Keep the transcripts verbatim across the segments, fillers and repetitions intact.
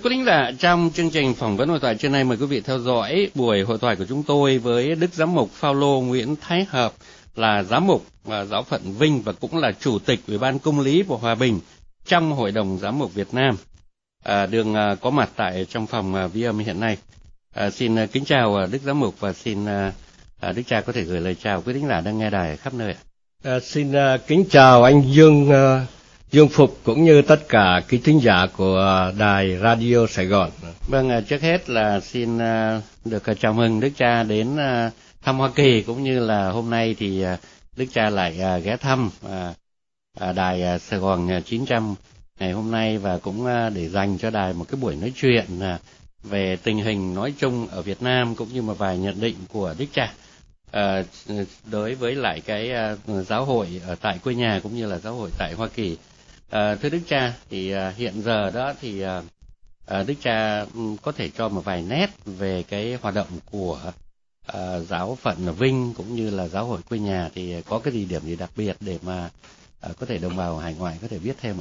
quý thính giả, trong chương trình phỏng vấn hội thoại trưa nay, mời quý vị theo dõi buổi hội thoại của chúng tôi với Đức Giám mục Phao-lô Nguyễn Thái Hợp, là giám mục và giáo phận Vinh và cũng là chủ tịch Ủy ban Công lý và Hòa bình trong Hội đồng Giám mục Việt Nam, à, đường à, có mặt tại trong phòng à, vi âm hiện nay. À, xin à, kính chào à, Đức Giám mục và xin à, à, Đức cha có thể gửi lời chào quý thính giả đang nghe đài khắp nơi. À, xin à, kính chào anh Dương à, Dương Phục cũng như tất cả quý thính giả của đài Radio Sài Gòn. Vâng, trước hết là xin được chào mừng Đức cha đến thăm Hoa Kỳ, cũng như là hôm nay thì Đức cha lại ghé thăm đài Sài Gòn chín trăm ngày hôm nay, và cũng để dành cho đài một cái buổi nói chuyện về tình hình nói chung ở Việt Nam, cũng như một vài nhận định của Đức cha đối với lại cái giáo hội ở tại quê nhà cũng như là giáo hội tại Hoa Kỳ. À, thưa Đức cha, thì à, hiện giờ đó thì à, à, Đức cha có thể cho một vài nét về cái hoạt động của à, giáo phận Vinh cũng như là giáo hội quê nhà, thì có cái gì điểm gì đặc biệt để mà à, có thể đồng bào hải ngoại có thể biết thêm ạ?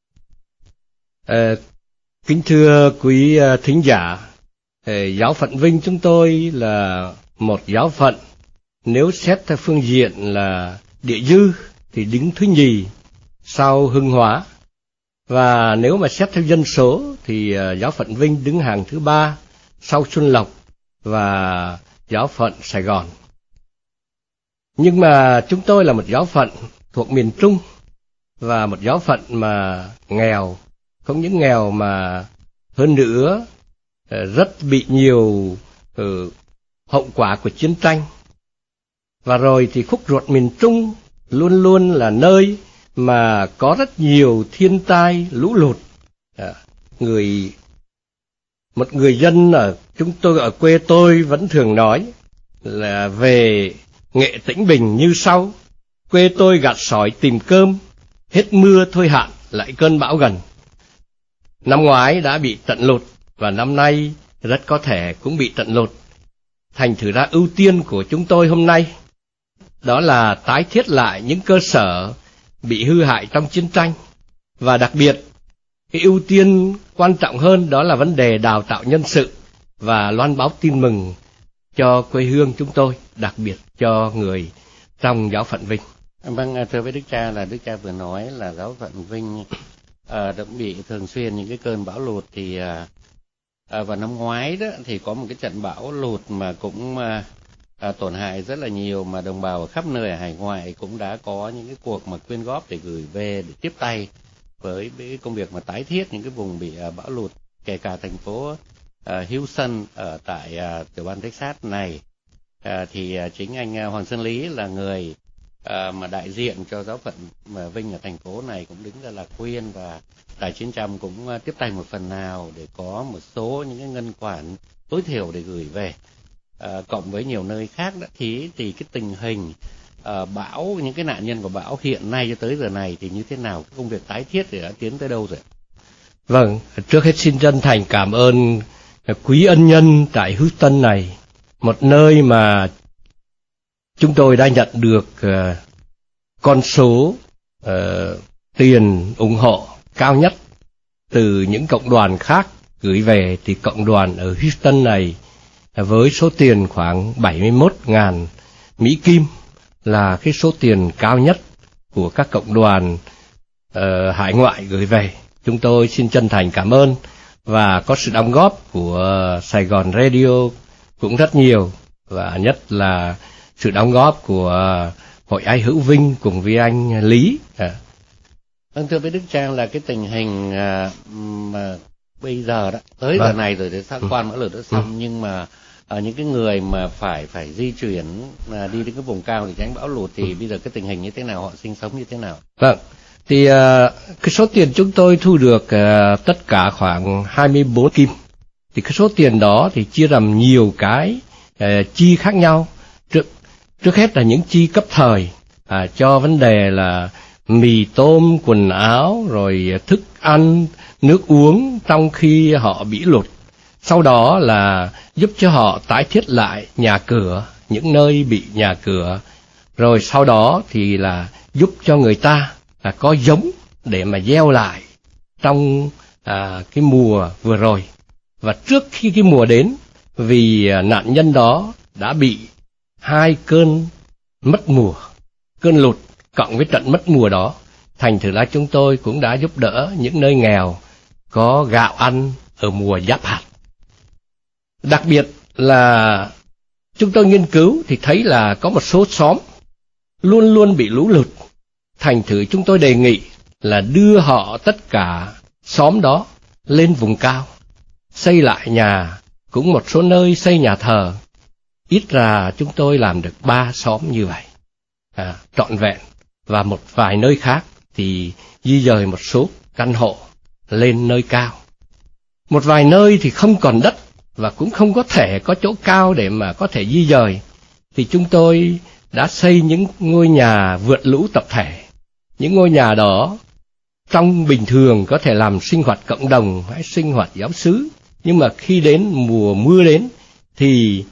À, kính thưa quý thính giả, giáo phận Vinh chúng tôi là một giáo phận, nếu xét theo phương diện là địa dư thì đứng thứ nhì sau Hưng Hóa, và nếu mà xét theo dân số thì uh, giáo phận Vinh đứng hàng thứ ba sau Xuân Lộc và giáo phận Sài Gòn. Nhưng mà chúng tôi là một giáo phận thuộc miền Trung, và một giáo phận mà nghèo, không những nghèo mà hơn nữa uh, rất bị nhiều uh, hậu quả của chiến tranh. Và rồi thì khúc ruột miền Trung luôn luôn là nơi mà có rất nhiều thiên tai lũ lụt. À, người một người dân ở chúng tôi ở quê tôi vẫn thường nói là về Nghệ Tĩnh Bình như sau: quê tôi gặt sỏi tìm cơm, hết mưa thôi hạn lại cơn bão gần. Năm ngoái đã bị trận lụt và năm nay rất có thể cũng bị trận lụt. Thành thử ra ưu tiên của chúng tôi hôm nay đó là tái thiết lại những cơ sở bị hư hại trong chiến tranh, và đặc biệt cái ưu tiên quan trọng hơn đó là vấn đề đào tạo nhân sự và loan báo tin mừng cho quê hương chúng tôi, đặc biệt cho người trong giáo phận Vinh. Vâng, thưa với Đức cha, là Đức cha vừa nói là giáo phận Vinh à, đã bị thường xuyên những cái cơn bão lụt, thì à, à, vào năm ngoái đó thì có một cái trận bão lụt mà cũng à, À, tổn hại rất là nhiều, mà đồng bào ở khắp nơi ở hải ngoại cũng đã có những cái cuộc mà quyên góp để gửi về để tiếp tay với cái công việc mà tái thiết những cái vùng bị à, bão lụt, kể cả thành phố à, Houston ở tại à, tiểu bang Texas này. À, thì à, chính anh à, Hoàng Sơn Lý là người à, mà đại diện cho giáo phận mà Vinh ở thành phố này cũng đứng ra là khuyên, và đài chín trăm cũng à, tiếp tay một phần nào để có một số những cái ngân khoản tối thiểu để gửi về. À, cộng với nhiều nơi khác đó, thì thì cái tình hình à, bão, những cái nạn nhân của bão hiện nay cho tới giờ này thì như thế nào, cái công việc tái thiết thì đã tiến tới đâu rồi? Vâng, trước hết xin chân thành cảm ơn quý ân nhân tại Houston này, một nơi mà chúng tôi đã nhận được uh, con số uh, tiền ủng hộ cao nhất từ những cộng đoàn khác gửi về. Thì cộng đoàn ở Houston này với số tiền khoảng bảy mươi mốt nghìn Mỹ Kim là cái số tiền cao nhất của các cộng đoàn uh, hải ngoại gửi về. Chúng tôi xin chân thành cảm ơn, và có sự đóng góp của Sài Gòn Radio cũng rất nhiều, và nhất là sự đóng góp của Hội Ái Hữu Vinh cùng với anh Lý. À. Vâng, thưa với Đức cha, là cái tình hình uh, mà bây giờ đó tới vâng. giờ này rồi để xác quan mỗi lần đã xong, ừ. nhưng mà ở những cái người mà phải phải di chuyển à, đi đến cái vùng cao để tránh bão lụt thì ừ. bây giờ cái tình hình như thế nào, họ sinh sống như thế nào? Vâng, thì uh, cái số tiền chúng tôi thu được uh, tất cả khoảng hai mươi bốn kim. Thì cái số tiền đó thì chia làm nhiều cái uh, chi khác nhau. Trước trước hết là những chi cấp thời à, cho vấn đề là mì tôm, quần áo, rồi thức ăn, nước uống trong khi họ bị lụt. Sau đó là giúp cho họ tái thiết lại nhà cửa, những nơi bị nhà cửa. Rồi sau đó thì là giúp cho người ta là có giống để mà gieo lại trong à, cái mùa vừa rồi. và trước khi cái mùa đến, vì nạn nhân đó đã bị hai cơn mất mùa, cơn lụt cộng với trận mất mùa đó, thành thử ra chúng tôi cũng đã giúp đỡ những nơi nghèo có gạo ăn ở mùa giáp hạt. Đặc biệt là chúng tôi nghiên cứu thì thấy là có một số xóm luôn luôn bị lũ lụt, thành thử chúng tôi đề nghị là đưa họ tất cả xóm đó lên vùng cao, xây lại nhà, cũng một số nơi xây nhà thờ. Ít ra chúng tôi làm được ba xóm như vậy, à, trọn vẹn, và một vài nơi khác thì di dời một số căn hộ lên nơi cao. Một vài nơi thì không còn đất và cũng không có thể có chỗ cao để mà có thể di dời, thì chúng tôi đã xây những ngôi nhà vượt lũ tập thể. Những ngôi nhà đó trong bình thường có thể làm sinh hoạt cộng đồng hay sinh hoạt giáo xứ, nhưng mà khi đến mùa mưa đến thì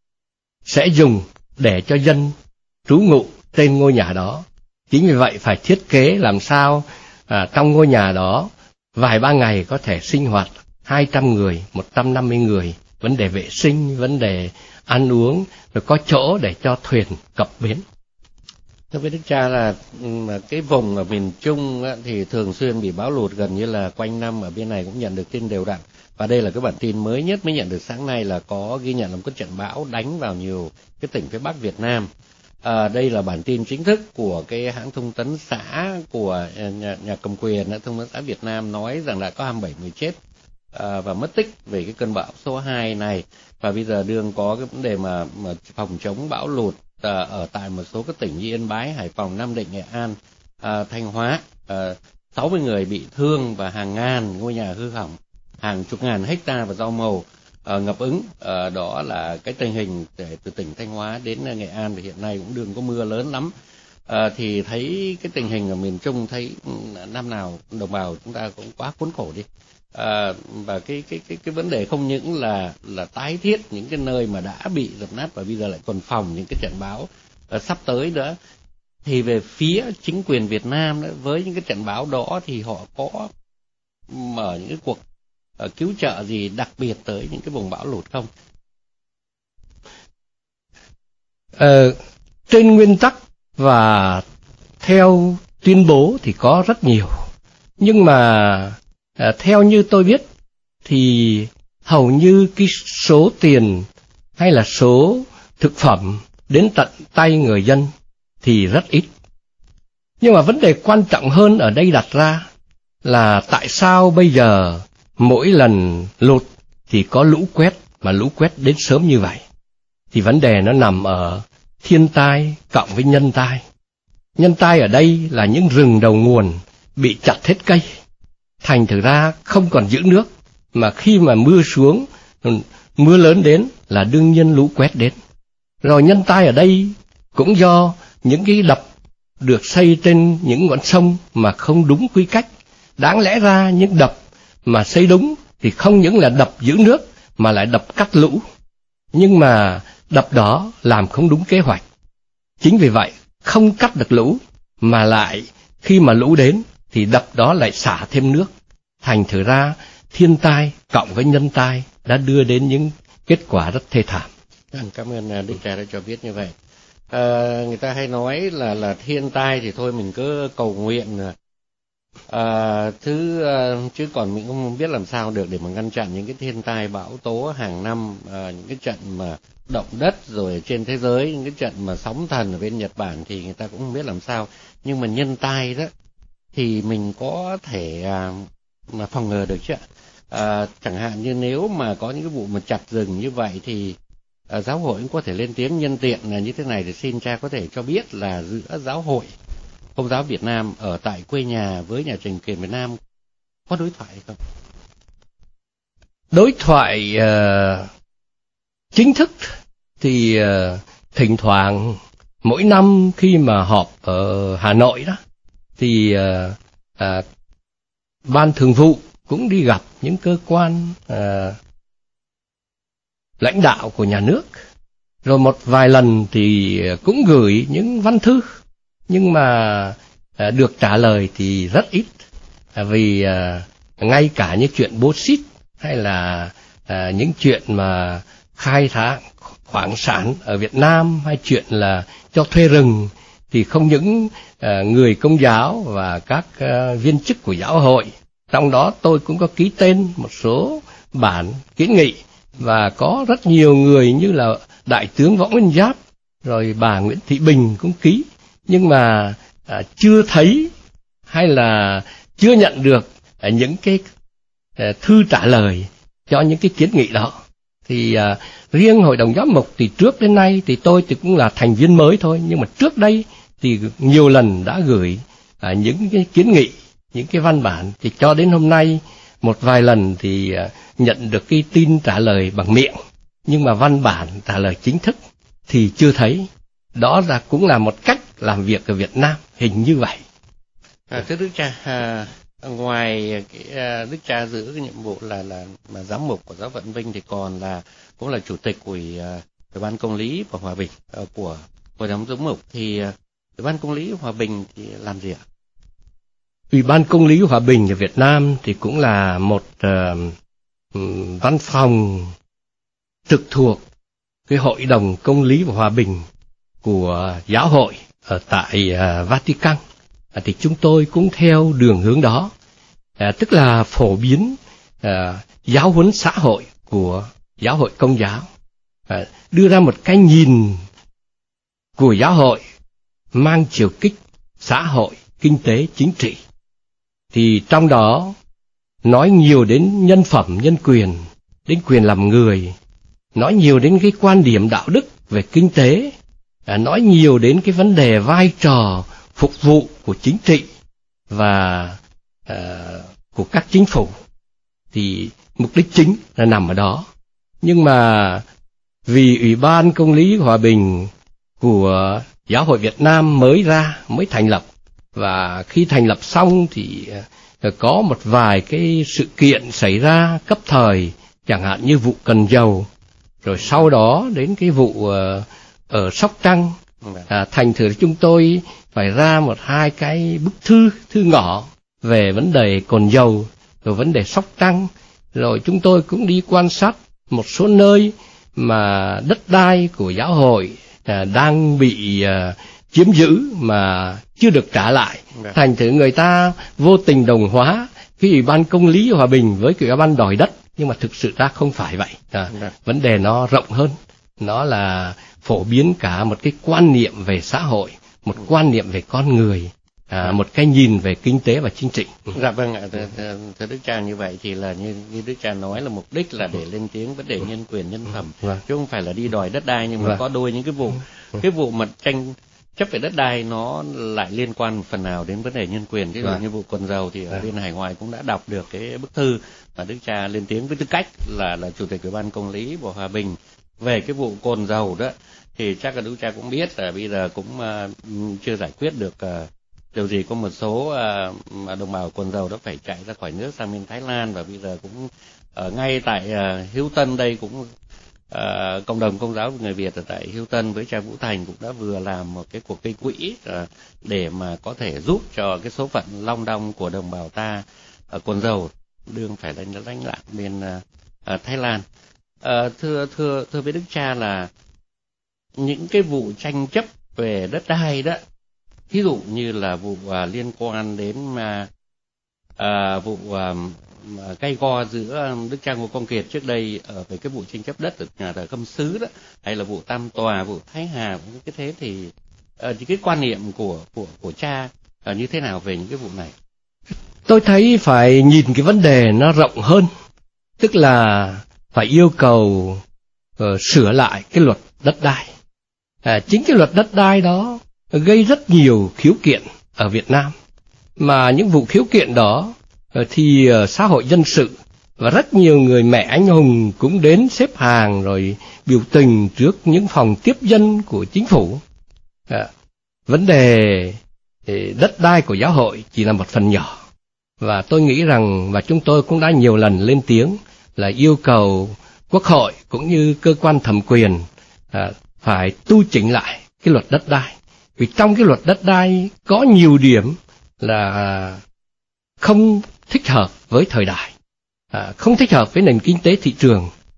sẽ dùng để cho dân trú ngụ trên ngôi nhà đó. Chính vì vậy phải thiết kế làm sao à, trong ngôi nhà đó vài ba ngày có thể sinh hoạt hai trăm người, một trăm năm mươi người, vấn đề vệ sinh, vấn đề ăn uống, rồi có chỗ để cho thuyền cập bến. Thưa với Đức Cha là cái vùng ở miền Trung thì thường xuyên bị bão lụt gần như là quanh năm, ở bên này cũng nhận được tin đều đặn. Và đây là cái bản tin mới nhất mới nhận được sáng nay là có ghi nhận là một cái trận bão đánh vào nhiều cái tỉnh phía Bắc Việt Nam. À, đây là bản tin chính thức của cái hãng thông tấn xã của nhà, nhà cầm quyền, thông tấn xã Việt Nam nói rằng đã có hai mươi bảy người chết à, và mất tích về cái cơn bão số hai này. Và bây giờ đương có cái vấn đề mà, mà phòng chống bão lụt à, ở tại một số các tỉnh như Yên Bái, Hải Phòng, Nam Định, Nghệ An, à, Thanh Hóa. À, sáu mươi người bị thương và hàng ngàn ngôi nhà hư hỏng, hàng chục ngàn hecta và rau màu uh, ngập úng. Uh, đó là cái tình hình để từ tỉnh Thanh Hóa đến uh, Nghệ An, thì hiện nay cũng đừng có mưa lớn lắm. Uh, thì thấy cái tình hình ở miền Trung, thấy uh, năm nào đồng bào chúng ta cũng quá khốn khổ đi. Uh, và cái cái cái cái vấn đề không những là là tái thiết những cái nơi mà đã bị dập nát, và bây giờ lại còn phòng những cái trận bão uh, sắp tới nữa. Thì về phía chính quyền Việt Nam đó, với những cái trận bão đó thì họ có mở những cái cuộc uh, cứu trợ gì đặc biệt tới những cái vùng bão lụt không? Ờ, trên nguyên tắc và theo tuyên bố thì có rất nhiều, nhưng mà À, theo như tôi biết thì hầu như cái số tiền hay là số thực phẩm đến tận tay người dân thì rất ít. Nhưng mà vấn đề quan trọng hơn ở đây đặt ra là tại sao bây giờ mỗi lần lụt thì có lũ quét, mà lũ quét đến sớm như vậy? Thì vấn đề nó nằm ở thiên tai cộng với nhân tai. Nhân tai ở đây là những rừng đầu nguồn bị chặt hết cây, thành thử ra không còn giữ nước, mà khi mà mưa xuống, mưa lớn đến là đương nhiên lũ quét đến. Rồi nhân tai ở đây cũng do những cái đập được xây trên những con sông mà không đúng quy cách. Đáng lẽ ra những đập mà xây đúng thì không những là đập giữ nước mà lại đập cắt lũ, nhưng mà đập đó làm không đúng kế hoạch. Chính vì vậy không cắt được lũ, mà lại khi mà lũ đến thì đập đó lại xả thêm nước. Thành thử ra thiên tai cộng với nhân tai đã đưa đến những kết quả rất thê thảm. Cảm ơn Đức Cha đã cho biết như vậy. À, người ta hay nói là là thiên tai thì thôi mình cứ cầu nguyện à, thứ à, chứ còn mình không biết làm sao được để mà ngăn chặn những cái thiên tai bão tố hàng năm, à, những cái trận mà động đất rồi trên thế giới, những cái trận mà sóng thần ở bên Nhật Bản thì người ta cũng không biết làm sao. Nhưng mà nhân tai đó thì mình có thể à, mà phòng ngừa được chứ ạ? À, chẳng hạn như nếu mà có những cái vụ mà chặt rừng như vậy thì à, giáo hội cũng có thể lên tiếng. Nhân tiện là như thế này thì xin cha có thể cho biết là giữa giáo hội Công giáo Việt Nam ở tại quê nhà với nhà Trình Kiền Việt Nam có đối thoại hay không? Đối thoại uh, chính thức thì uh, thỉnh thoảng mỗi năm khi mà họp ở Hà Nội đó thì uh, uh, ban thường vụ cũng đi gặp những cơ quan uh, lãnh đạo của nhà nước. Rồi một vài lần thì cũng gửi những văn thư, nhưng mà uh, được trả lời thì rất ít. uh, Vì uh, ngay cả những chuyện bô xít hay là à, những chuyện mà khai thác khoáng sản ở Việt Nam hay chuyện là cho thuê rừng, thì không những à, người Công giáo và các à, viên chức của giáo hội, trong đó tôi cũng có ký tên một số bản kiến nghị, và có rất nhiều người như là Đại tướng Võ Nguyên Giáp, rồi bà Nguyễn Thị Bình cũng ký, nhưng mà à, chưa thấy hay là chưa nhận được à, những cái à, thư trả lời cho những cái kiến nghị đó. Thì à, riêng Hội đồng Giám mục thì trước đến nay thì tôi thì cũng là thành viên mới thôi, nhưng mà trước đây thì nhiều lần đã gửi à, những cái kiến nghị, những cái văn bản, thì cho đến hôm nay một vài lần thì à, nhận được cái tin trả lời bằng miệng, nhưng mà văn bản trả lời chính thức thì chưa thấy. Đó là cũng là một cách làm việc ở Việt Nam, hình như vậy. À, thưa Đức Cha, à, ngoài cái, à, Đức Cha giữ cái nhiệm vụ là là là giám mục của giáo phận Vinh, thì còn là cũng là chủ tịch ủy à, ủy ban công lý và hòa bình à, của Hội đồng giám mục. Thì à, ủy ban công lý hòa bình thì làm gì ạ? Ủy ban công lý hòa bình ở Việt Nam thì cũng là một uh, văn phòng trực thuộc cái Hội đồng công lý và hòa bình của giáo hội ở tại uh, Vatican. À, thì chúng tôi cũng theo đường hướng đó, à, tức là phổ biến à, giáo huấn xã hội của giáo hội Công giáo, à, đưa ra một cái nhìn của giáo hội mang chiều kích xã hội, kinh tế, chính trị. Thì trong đó nói nhiều đến nhân phẩm, nhân quyền, đến quyền làm người, nói nhiều đến cái quan điểm đạo đức về kinh tế, à, nói nhiều đến cái vấn đề vai trò phục vụ của chính trị và uh, của các chính phủ. Thì mục đích chính là nằm ở đó. Nhưng mà vì Ủy ban Công lý Hòa bình của Giáo hội Việt Nam mới ra, mới thành lập, và khi thành lập xong thì uh, có một vài cái sự kiện xảy ra cấp thời, chẳng hạn như vụ Cần Dầu, rồi sau đó đến cái vụ uh, ở Sóc Trăng. À, thành thử chúng tôi phải ra một hai cái bức thư, thư ngỏ về vấn đề Cồn Dầu, rồi vấn đề Sóc Trăng. Rồi chúng tôi cũng đi quan sát một số nơi mà đất đai của giáo hội à, đang bị à, chiếm giữ mà chưa được trả lại. Thành thử người ta vô tình đồng hóa cái Ủy ban Công lý Hòa bình với cái Ủy ban đòi đất, nhưng mà thực sự ra không phải vậy. À, vấn đề nó rộng hơn, nó là phổ biến cả một cái quan niệm về xã hội, một quan niệm về con người, à, một cái nhìn về kinh tế và chính trị. Dạ vâng ạ, thưa, thưa, thưa Đức Cha, như vậy thì là như, như Đức Cha nói là mục đích là để lên tiếng vấn đề nhân quyền, nhân phẩm, vâng. chứ không phải là đi đòi đất đai. Nhưng mà vâng. có đôi những cái vụ, cái vụ mà tranh chấp về đất đai nó lại liên quan một phần nào đến vấn đề nhân quyền. Ví dụ vâng. như vụ Cồn Dầu thì ở bên hải ngoại cũng đã đọc được cái bức thư mà Đức Cha lên tiếng với tư cách là là chủ tịch Ủy ban Công lý và Hòa bình về cái vụ Cồn Dầu đó. Thì chắc là Đức Cha cũng biết là bây giờ cũng uh, chưa giải quyết được uh, điều gì, có một số uh, đồng bào Cồn Dầu đó phải chạy ra khỏi nước sang bên Thái Lan, và bây giờ cũng ở ngay tại uh, Hữu Tân đây cũng uh, cộng đồng Công giáo người Việt ở tại Hữu Tân với cha Vũ Thành cũng đã vừa làm một cái cuộc gây quỹ uh, để mà có thể giúp cho cái số phận long đong của đồng bào ta ở Cồn Dầu đương phải đánh đánh lại bên uh, uh, Thái Lan. Uh, thưa thưa thưa với Đức Cha là những cái vụ tranh chấp về đất đai đó, ví dụ như là vụ à, liên quan đến mà à, vụ à, cây go giữa Đức Cha Ngô Quang Kiệt trước đây ở về cái vụ tranh chấp đất ở nhà thờ Khâm Sứ đó, hay là vụ Tam Tòa, vụ Thái Hà, những cái thế thì à, cái quan niệm của của của cha à, như thế nào về những cái vụ này? Tôi thấy phải nhìn cái vấn đề nó rộng hơn, tức là phải yêu cầu uh, sửa lại cái luật đất đai. À, chính cái luật đất đai đó gây rất nhiều khiếu kiện ở Việt Nam, mà những vụ khiếu kiện đó thì uh, xã hội dân sự và rất nhiều người mẹ anh hùng cũng đến xếp hàng rồi biểu tình trước những phòng tiếp dân của chính phủ. À, vấn đề đất đai của giáo hội chỉ là một phần nhỏ, và tôi nghĩ rằng, và chúng tôi cũng đã nhiều lần lên tiếng là yêu cầu Quốc hội cũng như cơ quan thẩm quyền à, phải tu chỉnh lại cái luật đất đai. Vì trong cái luật đất đai có nhiều điểm là không thích hợp với thời đại, à, không thích hợp với nền kinh tế thị trường,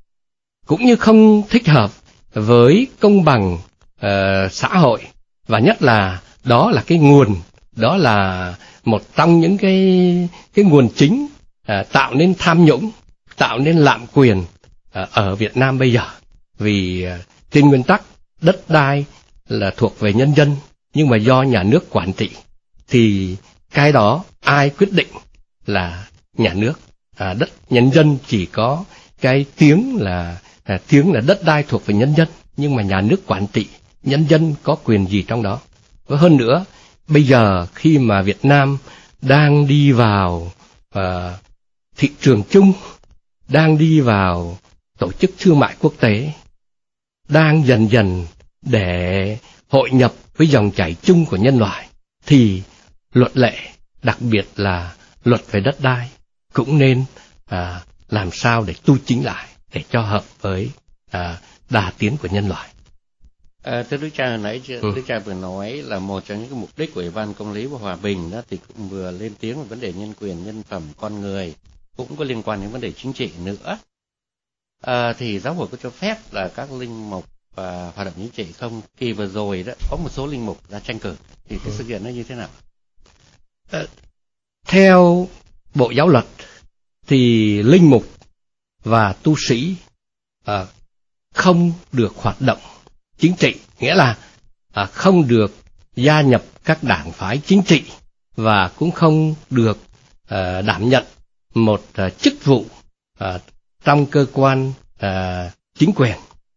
cũng như không thích hợp với công bằng uh, xã hội, và nhất là đó là cái nguồn, đó là một trong những cái cái nguồn chính uh, tạo nên tham nhũng, tạo nên lạm quyền uh, ở Việt Nam bây giờ. Vì uh, trên nguyên tắc đất đai là thuộc về nhân dân, nhưng mà do nhà nước quản trị, thì cái đó ai quyết định là nhà nước. À, đất nhân dân chỉ có cái tiếng là à, tiếng là đất đai thuộc về nhân dân, nhưng mà nhà nước quản trị, nhân dân có quyền gì trong đó. Và hơn nữa, bây giờ khi mà Việt Nam đang đi vào à, thị trường chung, đang đi vào tổ chức thương mại quốc tế, đang dần dần để hội nhập với dòng chảy chung của nhân loại, thì luật lệ, đặc biệt là luật về đất đai, cũng nên à, làm sao để tu chỉnh lại, để cho hợp với à, đà tiến của nhân loại. À, thưa Đức Cha, hồi nãy ừ. Đức Cha vừa nói là một trong những cái mục đích của Ủy ban Công lý và Hòa bình đó, thì cũng vừa lên tiếng về vấn đề nhân quyền, nhân phẩm con người, cũng có liên quan đến vấn đề chính trị nữa. À, thì giáo hội có cho phép là các linh mục và hoạt động chính trị không? Kỳ vừa rồi đó có một số linh mục ra tranh cử, thì cái ừ. sự kiện nó như thế nào? À, theo Bộ Giáo luật thì linh mục và tu sĩ à, không được hoạt động chính trị, nghĩa là à, không được gia nhập các đảng phái chính trị, và cũng không được à, đảm nhận một à, chức vụ à, trong cơ quan à, chính quyền.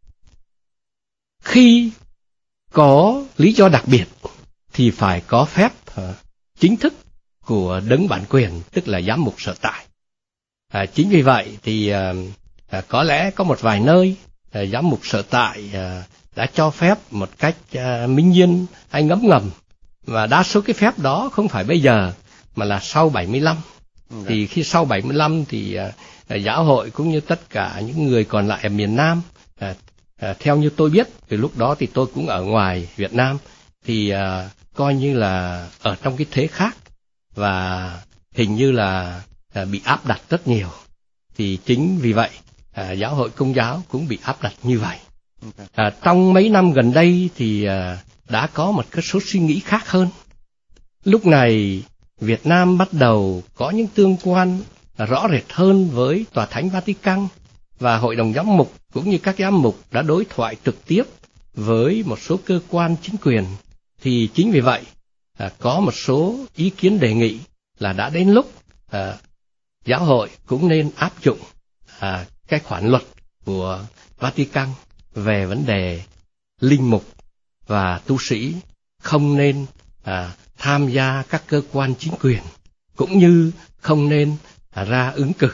Khi có lý do đặc biệt thì phải có phép à, chính thức của đấng bản quyền, tức là giám mục sở tại. À, chính vì vậy thì à, à, có lẽ có một vài nơi à, giám mục sở tại à, đã cho phép một cách à, minh nhiên hay ngấm ngầm, và đa số cái phép đó không phải bây giờ mà là sau bảy mươi lăm. Ừ. Thì khi sau bảy mươi lăm thì à, à, giáo hội cũng như tất cả những người còn lại ở miền Nam, à, à, theo như tôi biết, từ lúc đó thì tôi cũng ở ngoài Việt Nam, thì à, coi như là ở trong cái thế khác, và hình như là à, bị áp đặt rất nhiều. Thì chính vì vậy à, giáo hội Công giáo cũng bị áp đặt như vậy. À, trong mấy năm gần đây thì à, đã có một cái số suy nghĩ khác hơn. Lúc này Việt Nam bắt đầu có những tương quan rõ rệt hơn với Tòa Thánh Vatican, và Hội đồng Giám mục cũng như các giám mục đã đối thoại trực tiếp với một số cơ quan chính quyền. Thì chính vì vậy à, có một số ý kiến đề nghị là đã đến lúc à, giáo hội cũng nên áp dụng à, cái khoản luật của Vatican về vấn đề linh mục và tu sĩ không nên à, tham gia các cơ quan chính quyền, cũng như không nên à, ra ứng cử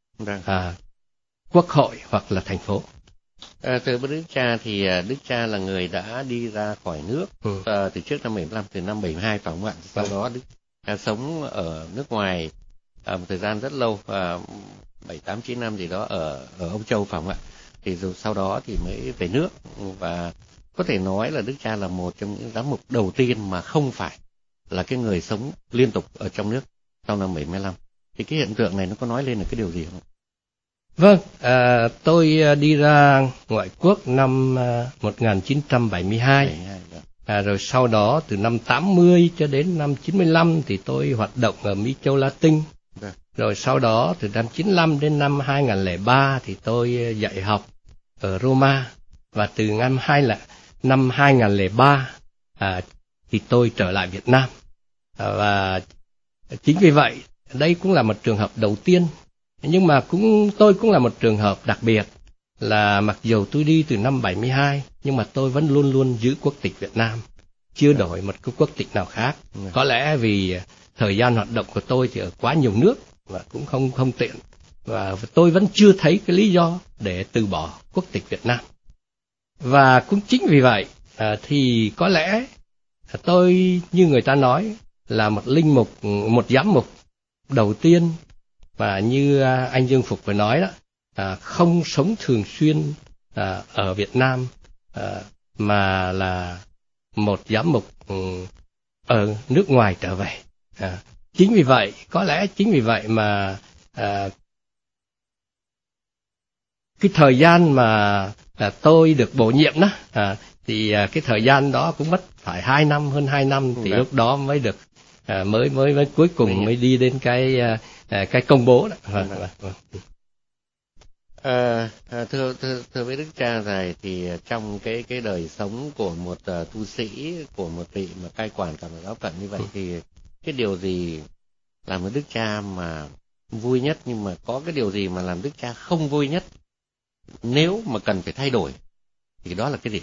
à, quốc hội hoặc là thành phố. À, từ Đức Cha thì Đức Cha là người đã đi ra khỏi nước ừ. à, từ trước năm bảy mươi lăm, từ năm bảy mươi hai phải không ạ? Sau ừ. đó Đức Cha sống ở nước ngoài à, một thời gian rất lâu, à, bảy tám chín năm gì đó ở ở Âu Châu phải không ạ? Thì rồi sau đó thì mới về nước, và có thể nói là Đức Cha là một trong những giám mục đầu tiên mà không phải là cái người sống liên tục ở trong nước sau năm bảy mươi lăm. Thì cái hiện tượng này nó có nói lên là cái điều gì không? Vâng, à, tôi đi ra ngoại quốc năm à, một nghìn chín trăm bảy mươi hai, à, rồi sau đó từ năm tám mươi cho đến năm chín mươi lăm thì tôi hoạt động ở Mỹ Châu Latin. Được. Rồi sau đó từ năm chín mươi lăm đến năm hai nghìn lẻ ba thì tôi dạy học ở Roma, và từ năm hai là năm hai nghìn lẻ ba à, thì tôi trở lại Việt Nam. À, và chính vì vậy đây cũng là một trường hợp đầu tiên. Nhưng mà cũng tôi cũng là một trường hợp đặc biệt, là mặc dù tôi đi từ năm bảy mươi hai, nhưng mà tôi vẫn luôn luôn giữ quốc tịch Việt Nam, chưa đổi một cái quốc tịch nào khác. Có lẽ vì thời gian hoạt động của tôi thì ở quá nhiều nước và cũng không không tiện, và tôi vẫn chưa thấy cái lý do để từ bỏ quốc tịch Việt Nam. Và cũng chính vì vậy à, thì có lẽ tôi, như người ta nói, là một linh mục, một giám mục đầu tiên, và như anh Dương Phục vừa nói đó, à, không sống thường xuyên à, ở Việt Nam, à, mà là một giám mục um, ở nước ngoài trở về. À, chính vì vậy, có lẽ chính vì vậy mà à, cái thời gian mà à, tôi được bổ nhiệm đó, à, thì à, cái thời gian đó cũng mất phải hai năm, hơn hai năm, thì Dạ. lúc đó mới được à, mới mới mới cuối cùng mới đi đến cái à, cái công bố đó. Vâng, vâng, vâng. À, à, thưa thưa thưa với Đức Cha Dày, thì trong cái cái đời sống của một uh, tu sĩ, của một vị mà cai quản cả một giáo phận như vậy, ừ. thì cái điều gì làm cho Đức Cha mà vui nhất, nhưng mà có cái điều gì mà làm Đức Cha không vui nhất, nếu mà cần phải thay đổi thì đó là cái gì?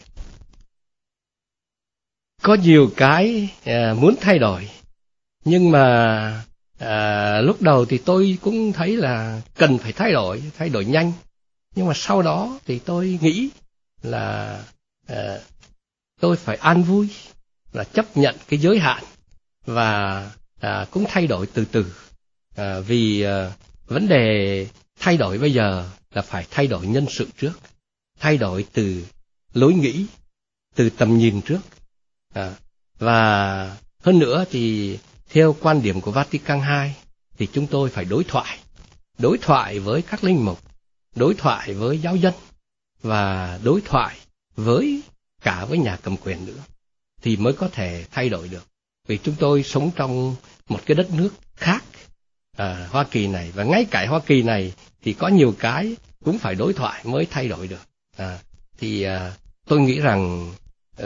Có nhiều cái à, muốn thay đổi, nhưng mà à, lúc đầu thì tôi cũng thấy là cần phải thay đổi, thay đổi nhanh. Nhưng mà sau đó thì tôi nghĩ là à, tôi phải an vui, là chấp nhận cái giới hạn, và à, cũng thay đổi từ từ. À, vì à, vấn đề thay đổi bây giờ là phải thay đổi nhân sự trước, thay đổi từ lối nghĩ, từ tầm nhìn trước. À, và hơn nữa thì theo quan điểm của Vatican hai thì chúng tôi phải đối thoại, đối thoại với các linh mục, đối thoại với giáo dân, và đối thoại với cả với nhà cầm quyền nữa, thì mới có thể thay đổi được. Vì chúng tôi sống trong một cái đất nước khác, à, Hoa Kỳ này, và ngay cả Hoa Kỳ này thì có nhiều cái cũng phải đối thoại mới thay đổi được. À, thì à, tôi nghĩ rằng uh,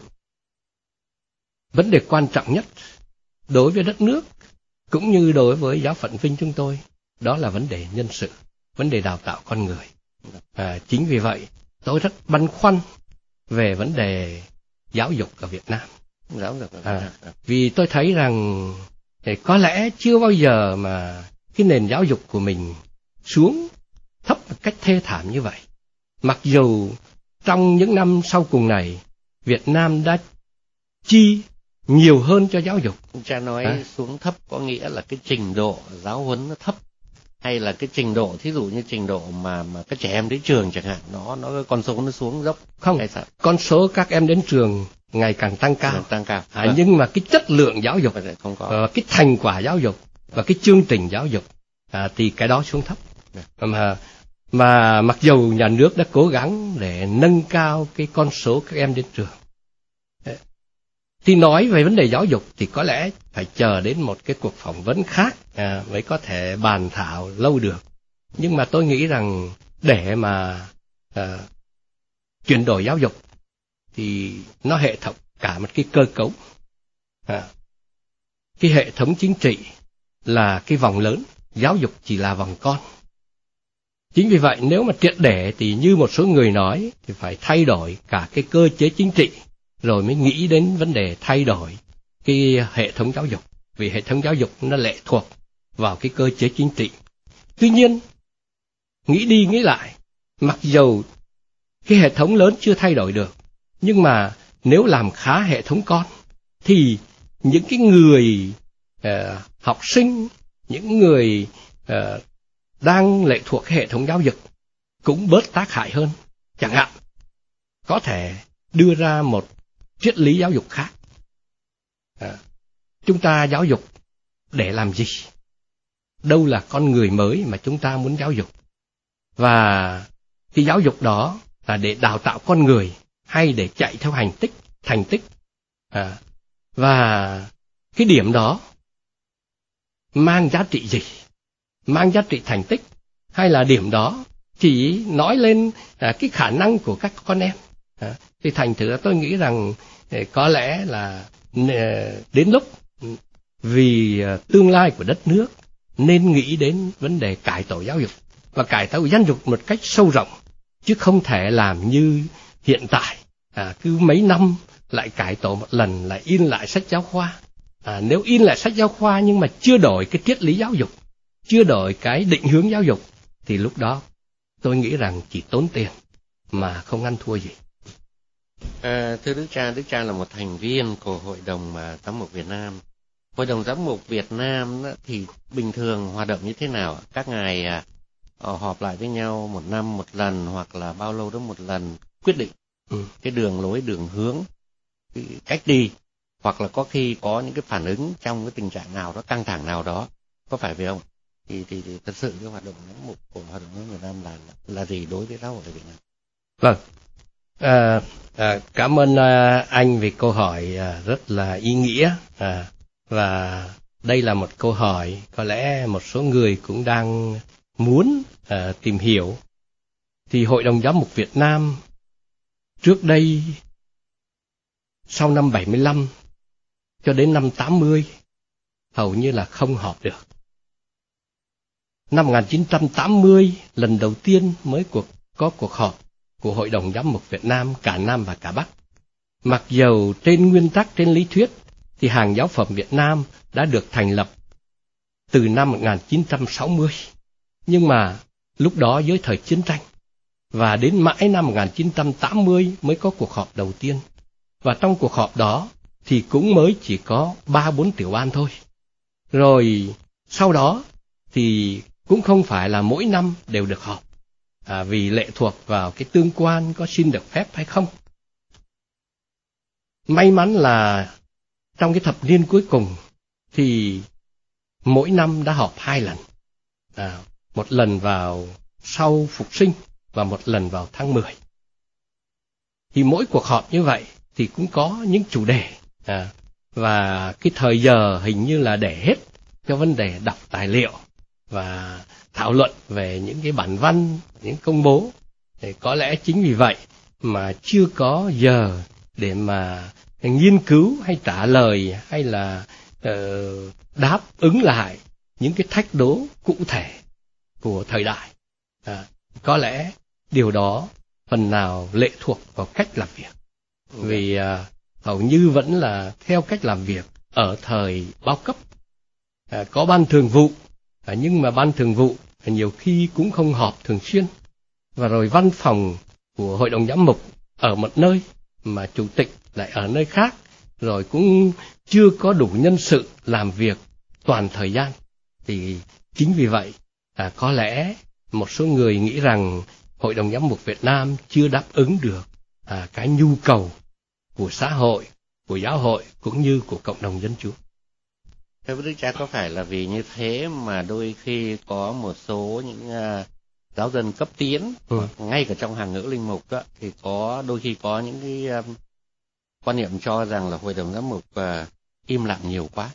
vấn đề quan trọng nhất đối với đất nước cũng như đối với giáo phận Vinh chúng tôi, đó là vấn đề nhân sự, vấn đề đào tạo con người. À, chính vì vậy tôi rất băn khoăn về vấn đề giáo dục ở Việt Nam. Giáo dục ở Việt à, Nam. Vì tôi thấy rằng có lẽ chưa bao giờ mà cái nền giáo dục của mình xuống thấp một cách thê thảm như vậy. Mặc dù trong những năm sau cùng này, Việt Nam đã chi nhiều hơn cho giáo dục. Cha nói à? xuống thấp có nghĩa là cái trình độ giáo huấn nó thấp, hay là cái trình độ, thí dụ như trình độ mà mà các trẻ em đến trường chẳng hạn, nó nó con số nó xuống dốc không? Hay sao? Con số các em đến trường ngày càng tăng cao, tăng cao. À, vâng. Nhưng mà cái chất lượng giáo dục, không có. Uh, cái thành quả giáo dục và cái chương trình giáo dục à, thì cái đó xuống thấp. Yeah. Mà mà mặc dù nhà nước đã cố gắng để nâng cao cái con số các em đến trường, thì nói về vấn đề giáo dục thì có lẽ phải chờ đến một cái cuộc phỏng vấn khác à, mới có thể bàn thảo lâu được. Nhưng mà tôi nghĩ rằng để mà à, chuyển đổi giáo dục thì nó hệ thống cả một cái cơ cấu. À, cái hệ thống chính trị là cái vòng lớn, giáo dục chỉ là vòng con. Chính vì vậy nếu mà triệt để thì như một số người nói thì phải thay đổi cả cái cơ chế chính trị, rồi mới nghĩ đến vấn đề thay đổi cái hệ thống giáo dục. Vì hệ thống giáo dục nó lệ thuộc vào cái cơ chế chính trị. Tuy nhiên, nghĩ đi nghĩ lại, mặc dù cái hệ thống lớn chưa thay đổi được, nhưng mà nếu làm khá hệ thống con, thì những cái người uh, học sinh, những người uh, đang lệ thuộc cái hệ thống giáo dục cũng bớt tác hại hơn. Chẳng hạn, có thể đưa ra một triết lý giáo dục khác. À, chúng ta giáo dục để làm gì? Đâu là con người mới mà chúng ta muốn giáo dục? Và cái giáo dục đó là để đào tạo con người hay để chạy theo hành tích, thành tích? À, và cái điểm đó mang giá trị gì? Mang giá trị thành tích, hay là điểm đó chỉ nói lên à, cái khả năng của các con em? À, thì thành thử tôi nghĩ rằng có lẽ là đến lúc vì tương lai của đất nước nên nghĩ đến vấn đề cải tổ giáo dục, và cải tổ giáo dục một cách sâu rộng, chứ không thể làm như hiện tại, à, cứ mấy năm lại cải tổ một lần, lại in lại sách giáo khoa. À, nếu in lại sách giáo khoa nhưng mà chưa đổi cái triết lý giáo dục, chưa đổi cái định hướng giáo dục, thì lúc đó tôi nghĩ rằng chỉ tốn tiền mà không ăn thua gì. À, thưa Đức Cha, Đức Cha là một thành viên của Hội đồng uh, Giám mục Việt Nam. Hội đồng Giám mục Việt Nam đó, thì bình thường hoạt động như thế nào? Các ngài uh, họp lại với nhau một năm một lần, hoặc là bao lâu đó một lần quyết định ừ. cái đường lối, đường hướng, cái cách đi, hoặc là có khi có những cái phản ứng trong cái tình trạng nào đó, căng thẳng nào đó, có phải vậy không? thì, thì, thì thật sự cái hoạt động giám mục của hoạt động giám mục Việt Nam là là gì đối với giáo hội Việt Nam? Vâng, à, à, cảm ơn à, anh vì câu hỏi à, rất là ý nghĩa, à, và đây là một câu hỏi có lẽ một số người cũng đang muốn à, tìm hiểu. Thì Hội đồng Giám mục Việt Nam trước đây, sau năm bảy mươi lăm cho đến năm tám mươi, hầu như là không họp được. Năm một nghìn chín trăm tám mươi, lần đầu tiên mới cuộc, có cuộc họp của Hội đồng Giám mục Việt Nam cả Nam và cả Bắc. Mặc dầu trên nguyên tắc, trên lý thuyết, thì Hàng Giáo phẩm Việt Nam đã được thành lập từ năm một nghìn chín trăm sáu mươi. Nhưng mà lúc đó dưới thời chiến tranh, và đến mãi năm một nghìn chín trăm tám mươi mới có cuộc họp đầu tiên. Và trong cuộc họp đó thì cũng mới chỉ có ba bốn tiểu ban thôi. Rồi sau đó thì cũng không phải là mỗi năm đều được họp, à, vì lệ thuộc vào cái tương quan có xin được phép hay không. May mắn là trong cái thập niên cuối cùng thì mỗi năm đã họp hai lần, à, một lần vào sau Phục sinh và một lần vào tháng mười. Thì mỗi cuộc họp như vậy thì cũng có những chủ đề, à, và cái thời giờ hình như là để hết cho vấn đề đọc tài liệu và thảo luận về những cái bản văn, những công bố. Thì có lẽ chính vì vậy mà chưa có giờ để mà nghiên cứu hay trả lời hay là uh, đáp ứng lại những cái thách đố cụ thể của thời đại. À, có lẽ điều đó phần nào lệ thuộc vào cách làm việc. Vì uh, hầu như vẫn là theo cách làm việc ở thời bao cấp. À, có ban thường vụ, à, nhưng mà ban thường vụ nhiều khi cũng không họp thường xuyên. Và rồi văn phòng của Hội đồng Giám mục ở một nơi mà chủ tịch lại ở nơi khác, rồi cũng chưa có đủ nhân sự làm việc toàn thời gian. Thì chính vì vậy, à, có lẽ một số người nghĩ rằng Hội đồng Giám mục Việt Nam chưa đáp ứng được à, cái nhu cầu của xã hội, của giáo hội cũng như của cộng đồng dân Chúa. Thưa Đức Cha, có phải là vì như thế mà đôi khi có một số những uh, giáo dân cấp tiến, ừ. ngay cả trong hàng ngữ linh mục đó, thì có đôi khi có những cái um, quan niệm cho rằng là Hội đồng Giám mục uh, im lặng nhiều quá.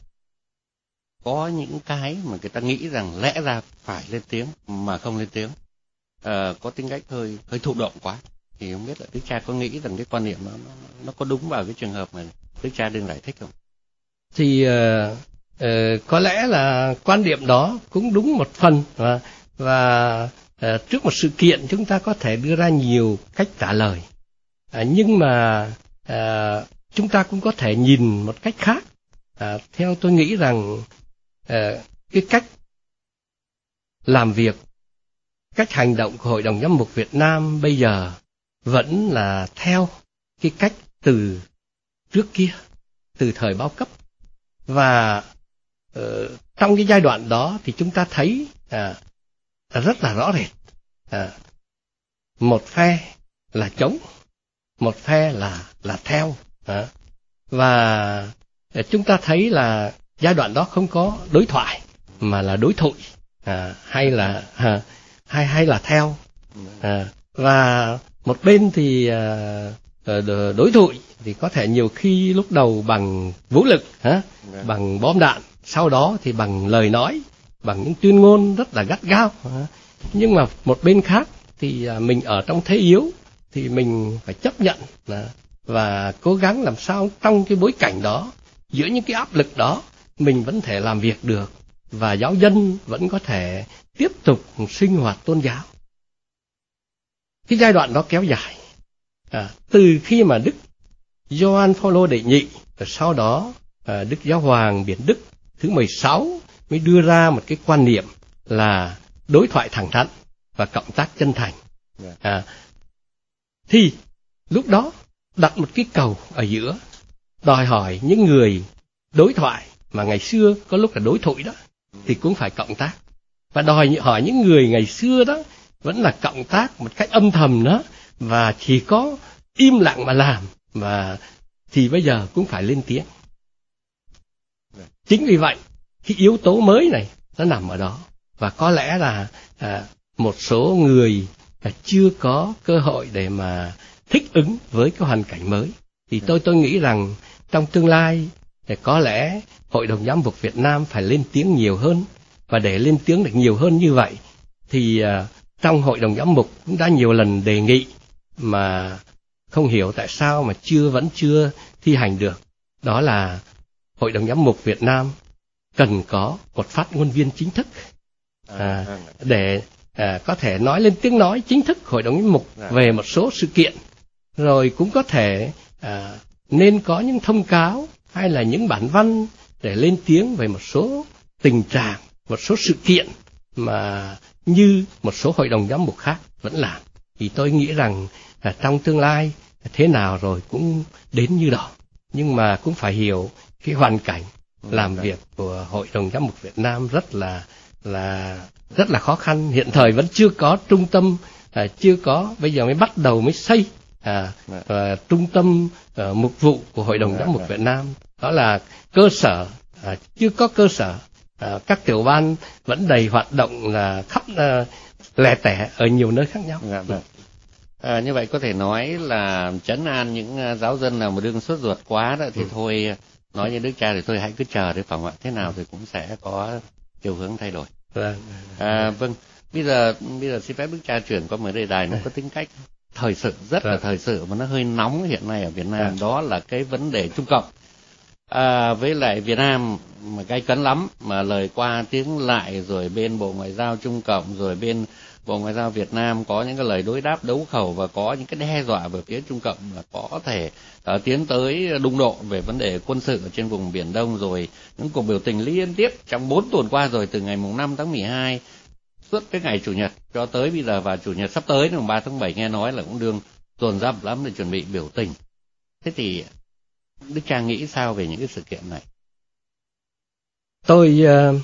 Có những cái mà người ta nghĩ rằng lẽ ra phải lên tiếng mà không lên tiếng, uh, có tính cách hơi hơi thụ động quá. Thì không biết là Đức Cha có nghĩ rằng cái quan niệm nó nó, nó có đúng vào cái trường hợp mà Đức Cha đừng giải thích không? Thì uh, uh, có lẽ là quan điểm đó cũng đúng một phần, và, và uh, trước một sự kiện chúng ta có thể đưa ra nhiều cách trả lời. Uh, nhưng mà uh, chúng ta cũng có thể nhìn một cách khác. Uh, theo tôi nghĩ rằng uh, cái cách làm việc, cách hành động của Hội đồng Giám mục Việt Nam bây giờ vẫn là theo cái cách từ trước kia, từ thời bao cấp. Và uh, trong cái giai đoạn đó thì chúng ta thấy uh, rất là rõ rệt. Uh, một phe là chống, một phe là là theo. Uh, và uh, chúng ta thấy là giai đoạn đó không có đối thoại mà là đối thoại, uh, hay là uh, hay hay là theo. Uh, và một bên thì uh, đối thoại thì có thể nhiều khi lúc đầu bằng vũ lực, hả? Yeah. Bằng bom đạn, sau đó thì bằng lời nói, bằng những tuyên ngôn rất là gắt gao. Hả? Nhưng mà một bên khác thì uh, mình ở trong thế yếu thì mình phải chấp nhận uh, và cố gắng làm sao trong cái bối cảnh đó, giữa những cái áp lực đó, mình vẫn thể làm việc được và giáo dân vẫn có thể tiếp tục sinh hoạt tôn giáo. Cái giai đoạn đó kéo dài, à, từ khi mà Đức Gioan Phaolô đệ nhị, và sau đó à, Đức Giáo hoàng Biển Đức thứ mười sáu mới đưa ra một cái quan niệm là đối thoại thẳng thắn và cộng tác chân thành. À, thì lúc đó đặt một cái cầu ở giữa, đòi hỏi những người đối thoại mà ngày xưa có lúc là đối thoại đó thì cũng phải cộng tác, và đòi hỏi những người ngày xưa đó vẫn là cộng tác một cách âm thầm đó, và chỉ có im lặng mà làm, và thì bây giờ cũng phải lên tiếng. Chính vì vậy cái yếu tố mới này nó nằm ở đó, và có lẽ là à, một số người à, chưa có cơ hội để mà thích ứng với cái hoàn cảnh mới. Thì tôi tôi nghĩ rằng trong tương lai thì có lẽ Hội đồng Giám mục Việt Nam phải lên tiếng nhiều hơn, và để lên tiếng được nhiều hơn như vậy thì à, trong Hội đồng Giám mục cũng đã nhiều lần đề nghị mà không hiểu tại sao mà chưa vẫn chưa thi hành được. Đó là Hội đồng Giám mục Việt Nam cần có một phát ngôn viên chính thức à, để à, có thể nói lên tiếng nói chính thức Hội đồng Giám mục về một số sự kiện, rồi cũng có thể à, nên có những thông cáo hay là những bản văn để lên tiếng về một số tình trạng, một số sự kiện mà như một số hội đồng giám mục khác vẫn làm. Thì tôi nghĩ rằng à, trong tương lai thế nào rồi cũng đến như đó, nhưng mà cũng phải hiểu cái hoàn cảnh làm việc của Hội đồng Giám mục Việt Nam rất là là rất là khó khăn. Hiện thời vẫn chưa có trung tâm, à, chưa có, bây giờ mới bắt đầu mới xây à, à, trung tâm à, mục vụ của Hội đồng Giám mục Việt Nam. Đó là cơ sở, à, chưa có cơ sở. À, các tiểu ban vẫn đầy hoạt động là khắp à, lẻ tẻ ở nhiều nơi khác nhau. Dạ, vâng. À, như vậy có thể nói là trấn an những giáo dân nào mà đương sốt ruột quá đó thì ừ. thôi, nói như Đức Cha thì thôi hãy cứ chờ để phỏng vấn thế nào thì cũng sẽ có chiều hướng thay đổi. Vâng. À, vâng. Bây giờ bây giờ xin phép Đức Cha chuyển qua một đề tài nó có tính cách thời sự, rất là thời sự mà nó hơi nóng hiện nay ở Việt Nam. Đó là cái vấn đề Trung Cộng. À, với lại Việt Nam mà gay cấn lắm, mà lời qua tiếng lại, rồi bên Bộ Ngoại giao Trung Cộng, rồi bên Bộ Ngoại giao Việt Nam có những cái lời đối đáp đấu khẩu và có những cái đe dọa về phía Trung Cộng là có thể uh, tiến tới đụng độ về vấn đề quân sự ở trên vùng Biển Đông, rồi những cuộc biểu tình liên tiếp trong bốn tuần qua rồi, từ ngày mùng năm tháng mười hai suốt cái ngày Chủ nhật cho tới bây giờ, và Chủ nhật sắp tới mùng ba tháng bảy nghe nói là cũng đương dồn dập lắm để chuẩn bị biểu tình. Thế thì Đức Cha nghĩ sao về những cái sự kiện này? Tôi uh,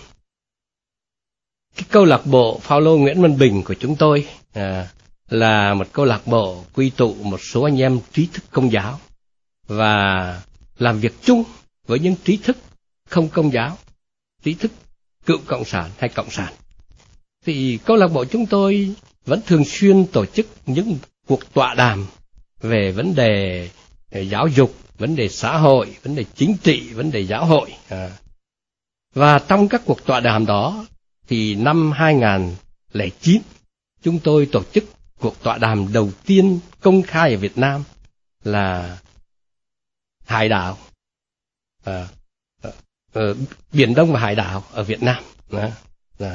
cái câu lạc bộ Phaolô Nguyễn Văn Bình của chúng tôi uh, là một câu lạc bộ quy tụ một số anh em trí thức Công giáo và làm việc chung với những trí thức không Công giáo, trí thức cựu cộng sản hay cộng sản. Thì câu lạc bộ chúng tôi vẫn thường xuyên tổ chức những cuộc tọa đàm về vấn đề giáo dục, vấn đề xã hội, vấn đề chính trị, vấn đề giáo hội. À. Và trong các cuộc tọa đàm đó thì năm hai nghìn không trăm lẻ chín chúng tôi tổ chức cuộc tọa đàm đầu tiên công khai ở Việt Nam là hải đảo, à, à, Biển Đông và hải đảo ở Việt Nam. À, à.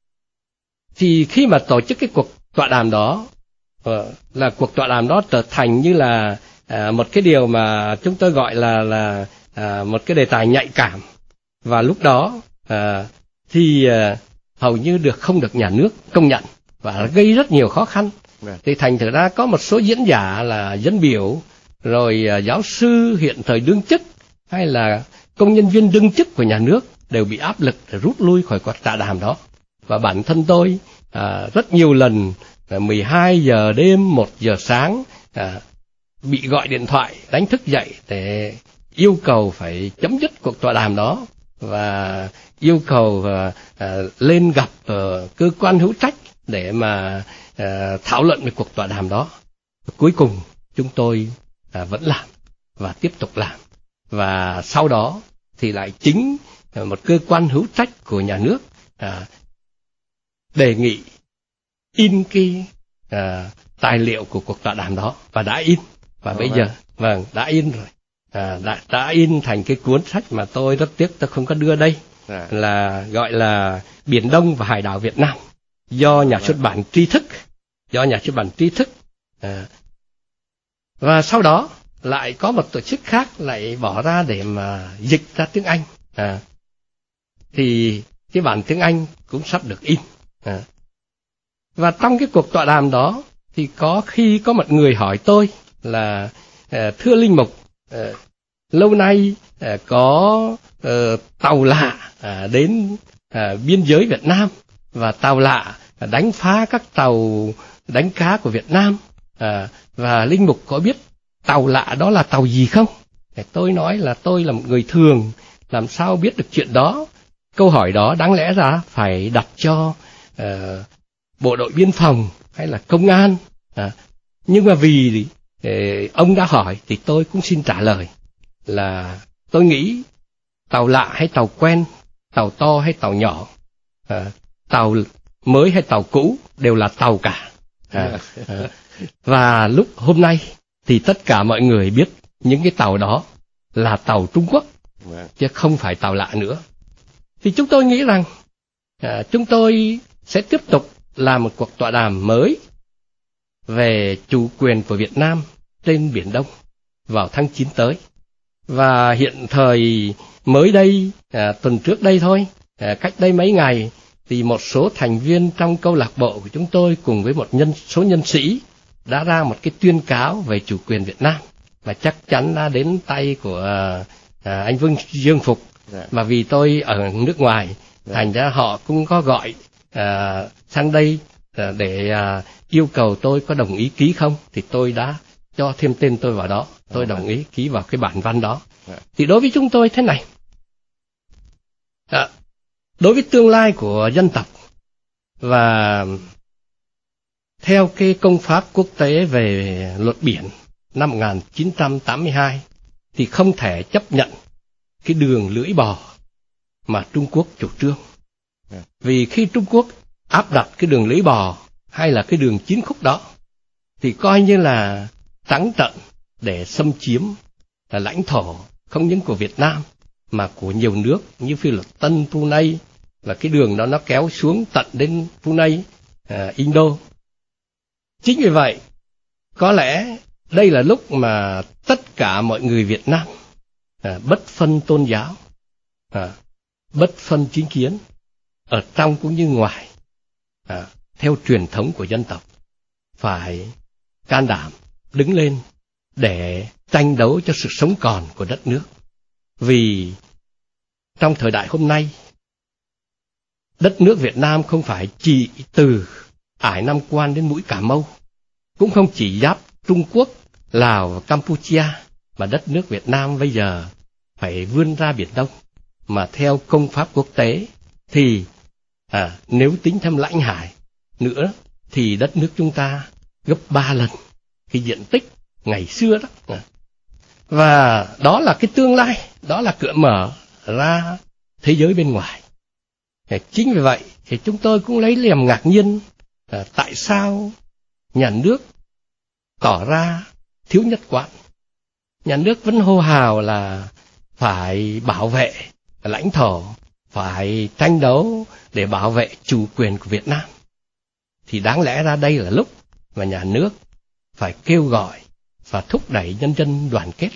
Thì khi mà tổ chức cái cuộc tọa đàm đó, à, là cuộc tọa đàm đó trở thành như là À, một cái điều mà chúng tôi gọi là là à, một cái đề tài nhạy cảm, và lúc đó à, thì à, hầu như được không được nhà nước công nhận và gây rất nhiều khó khăn. Yeah. Thì thành thử ra có một số diễn giả là dân biểu, rồi à, giáo sư hiện thời đương chức hay là công nhân viên đương chức của nhà nước đều bị áp lực để rút lui khỏi cuộc tọa đàm đó. Và bản thân tôi à, rất nhiều lần à, mười hai giờ đêm, một giờ sáng à, bị gọi điện thoại đánh thức dậy để yêu cầu phải chấm dứt cuộc tọa đàm đó, và yêu cầu uh, uh, lên gặp uh, cơ quan hữu trách để mà uh, thảo luận về cuộc tọa đàm đó. Cuối cùng chúng tôi uh, vẫn làm và tiếp tục làm, và sau đó thì lại chính uh, một cơ quan hữu trách của nhà nước uh, đề nghị in cái uh, tài liệu của cuộc tọa đàm đó, và đã in. Và Đúng bây rồi. giờ, vâng, đã in rồi, à, đã, đã in thành cái cuốn sách mà tôi rất tiếc tôi không có đưa đây, à. là gọi là Biển Đông và Hải đảo Việt Nam, do nhà xuất bản Tri Thức, do nhà xuất bản Tri Thức. À. Và sau đó lại có một tổ chức khác lại bỏ ra để mà dịch ra tiếng Anh, à. thì cái bản tiếng Anh cũng sắp được in. À. Và trong cái cuộc tọa đàm đó thì có khi có một người hỏi tôi là uh, thưa linh mục, uh, lâu nay uh, có uh, tàu lạ uh, đến uh, biên giới Việt Nam, và tàu lạ uh, đánh phá các tàu đánh cá của Việt Nam, uh, và linh mục có biết tàu lạ đó là tàu gì không? Để tôi nói là tôi là một người thường, làm sao biết được chuyện đó. Câu hỏi đó đáng lẽ ra phải đặt cho à, bộ đội biên phòng hay là công an. À, nhưng mà vì à, ông đã hỏi thì tôi cũng xin trả lời là tôi nghĩ tàu lạ hay tàu quen, tàu to hay tàu nhỏ, à, tàu mới hay tàu cũ đều là tàu cả. À, à, và lúc hôm nay thì tất cả mọi người biết những cái tàu đó là tàu Trung Quốc, chứ không phải tàu lạ nữa. Thì chúng tôi nghĩ rằng à, chúng tôi sẽ tiếp tục làm một cuộc tọa đàm mới về chủ quyền của Việt Nam trên Biển Đông vào tháng chín tới. Và hiện thời mới đây, à, tuần trước đây thôi, à, cách đây mấy ngày, thì một số thành viên trong câu lạc bộ của chúng tôi cùng với một nhân số nhân sĩ đã ra một cái tuyên cáo về chủ quyền Việt Nam, và chắc chắn đã đến tay của à, anh Vương Dương Phục. Dạ. Mà vì tôi ở nước ngoài, dạ. thành ra họ cũng có gọi à, sang đây à, để à, yêu cầu tôi có đồng ý ký không, thì tôi đã cho thêm tên tôi vào đó, tôi đồng ý ký vào cái bản văn đó. Dạ. Thì đối với chúng tôi thế này, à, đối với tương lai của dân tộc và theo cái công pháp quốc tế về luật biển năm một nghìn chín trăm tám mươi hai thì không thể chấp nhận cái đường lưỡi bò mà Trung Quốc chủ trương. Vì khi Trung Quốc áp đặt cái đường lưỡi bò hay là cái đường chín khúc đó thì coi như là trắng trợn để xâm chiếm là lãnh thổ không những của Việt Nam mà của nhiều nước như Phi Luật Tân, Brunei, và cái đường đó nó kéo xuống tận đến Brunei, à, Indo. Chính vì vậy, có lẽ đây là lúc mà tất cả mọi người Việt Nam, à, bất phân tôn giáo, à, bất phân chính kiến, ở trong cũng như ngoài, à, theo truyền thống của dân tộc, phải can đảm đứng lên để tranh đấu cho sự sống còn của đất nước. Vì trong thời đại hôm nay, đất nước Việt Nam không phải chỉ từ Ải Nam Quan đến mũi Cà Mau, cũng không chỉ giáp Trung Quốc, Lào và Campuchia, mà đất nước Việt Nam bây giờ phải vươn ra Biển Đông. Mà theo công pháp quốc tế thì à, nếu tính thêm lãnh hải nữa thì đất nước chúng ta gấp ba lần cái diện tích ngày xưa đó. Và đó là cái tương lai, đó là cửa mở ra thế giới bên ngoài. Chính vì vậy thì chúng tôi cũng lấy làm ngạc nhiên à, tại sao nhà nước tỏ ra thiếu nhất quán. Nhà nước vẫn hô hào là phải bảo vệ lãnh thổ, phải tranh đấu để bảo vệ chủ quyền của Việt Nam. Thì đáng lẽ ra đây là lúc mà nhà nước phải kêu gọi và thúc đẩy nhân dân đoàn kết.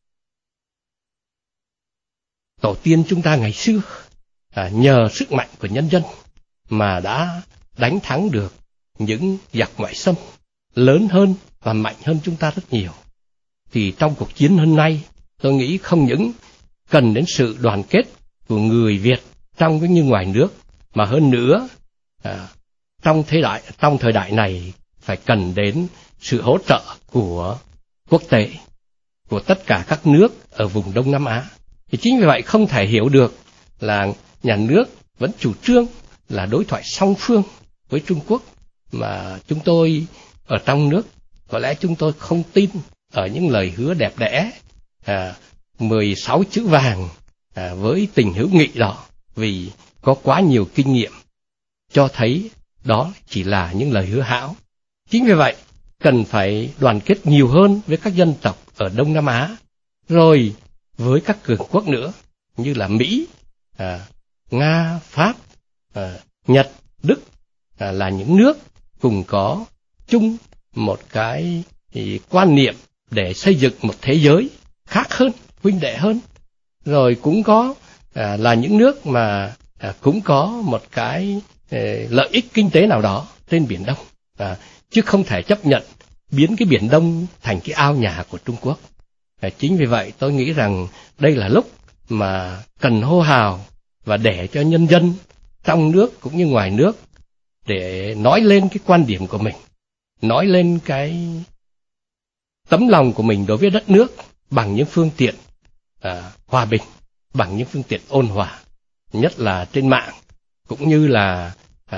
Tổ tiên chúng ta ngày xưa à, nhờ sức mạnh của nhân dân mà đã đánh thắng được những giặc ngoại xâm lớn hơn và mạnh hơn chúng ta rất nhiều. Thì trong cuộc chiến hôm nay, tôi nghĩ không những cần đến sự đoàn kết của người Việt trong cũng như ngoài nước, mà hơn nữa à, trong thời đại trong thời đại này phải cần đến sự hỗ trợ của quốc tế, của tất cả các nước ở vùng Đông Nam Á. Thì chính vì vậy không thể hiểu được là nhà nước vẫn chủ trương là đối thoại song phương với Trung Quốc, mà chúng tôi ở trong nước có lẽ chúng tôi không tin ở những lời hứa đẹp đẽ à, mười sáu chữ vàng à, với tình hữu nghị đó, vì có quá nhiều kinh nghiệm cho thấy đó chỉ là những lời hứa hão. Chính vì vậy cần phải đoàn kết nhiều hơn với các dân tộc ở Đông Nam Á, rồi với các cường quốc nữa như là Mỹ, à, Nga, Pháp, à, Nhật, Đức à, là những nước cùng có chung một cái thì, quan niệm để xây dựng một thế giới khác hơn, huynh đệ hơn. Rồi cũng có à, là những nước mà à, cũng có một cái à, lợi ích kinh tế nào đó trên Biển Đông, à, chứ không thể chấp nhận biến cái Biển Đông thành cái ao nhà của Trung Quốc. À, chính vì vậy tôi nghĩ rằng đây là lúc mà cần hô hào và để cho nhân dân trong nước cũng như ngoài nước để nói lên cái quan điểm của mình, nói lên cái tấm lòng của mình đối với đất nước bằng những phương tiện à, hòa bình, bằng những phương tiện ôn hòa, nhất là trên mạng cũng như là à,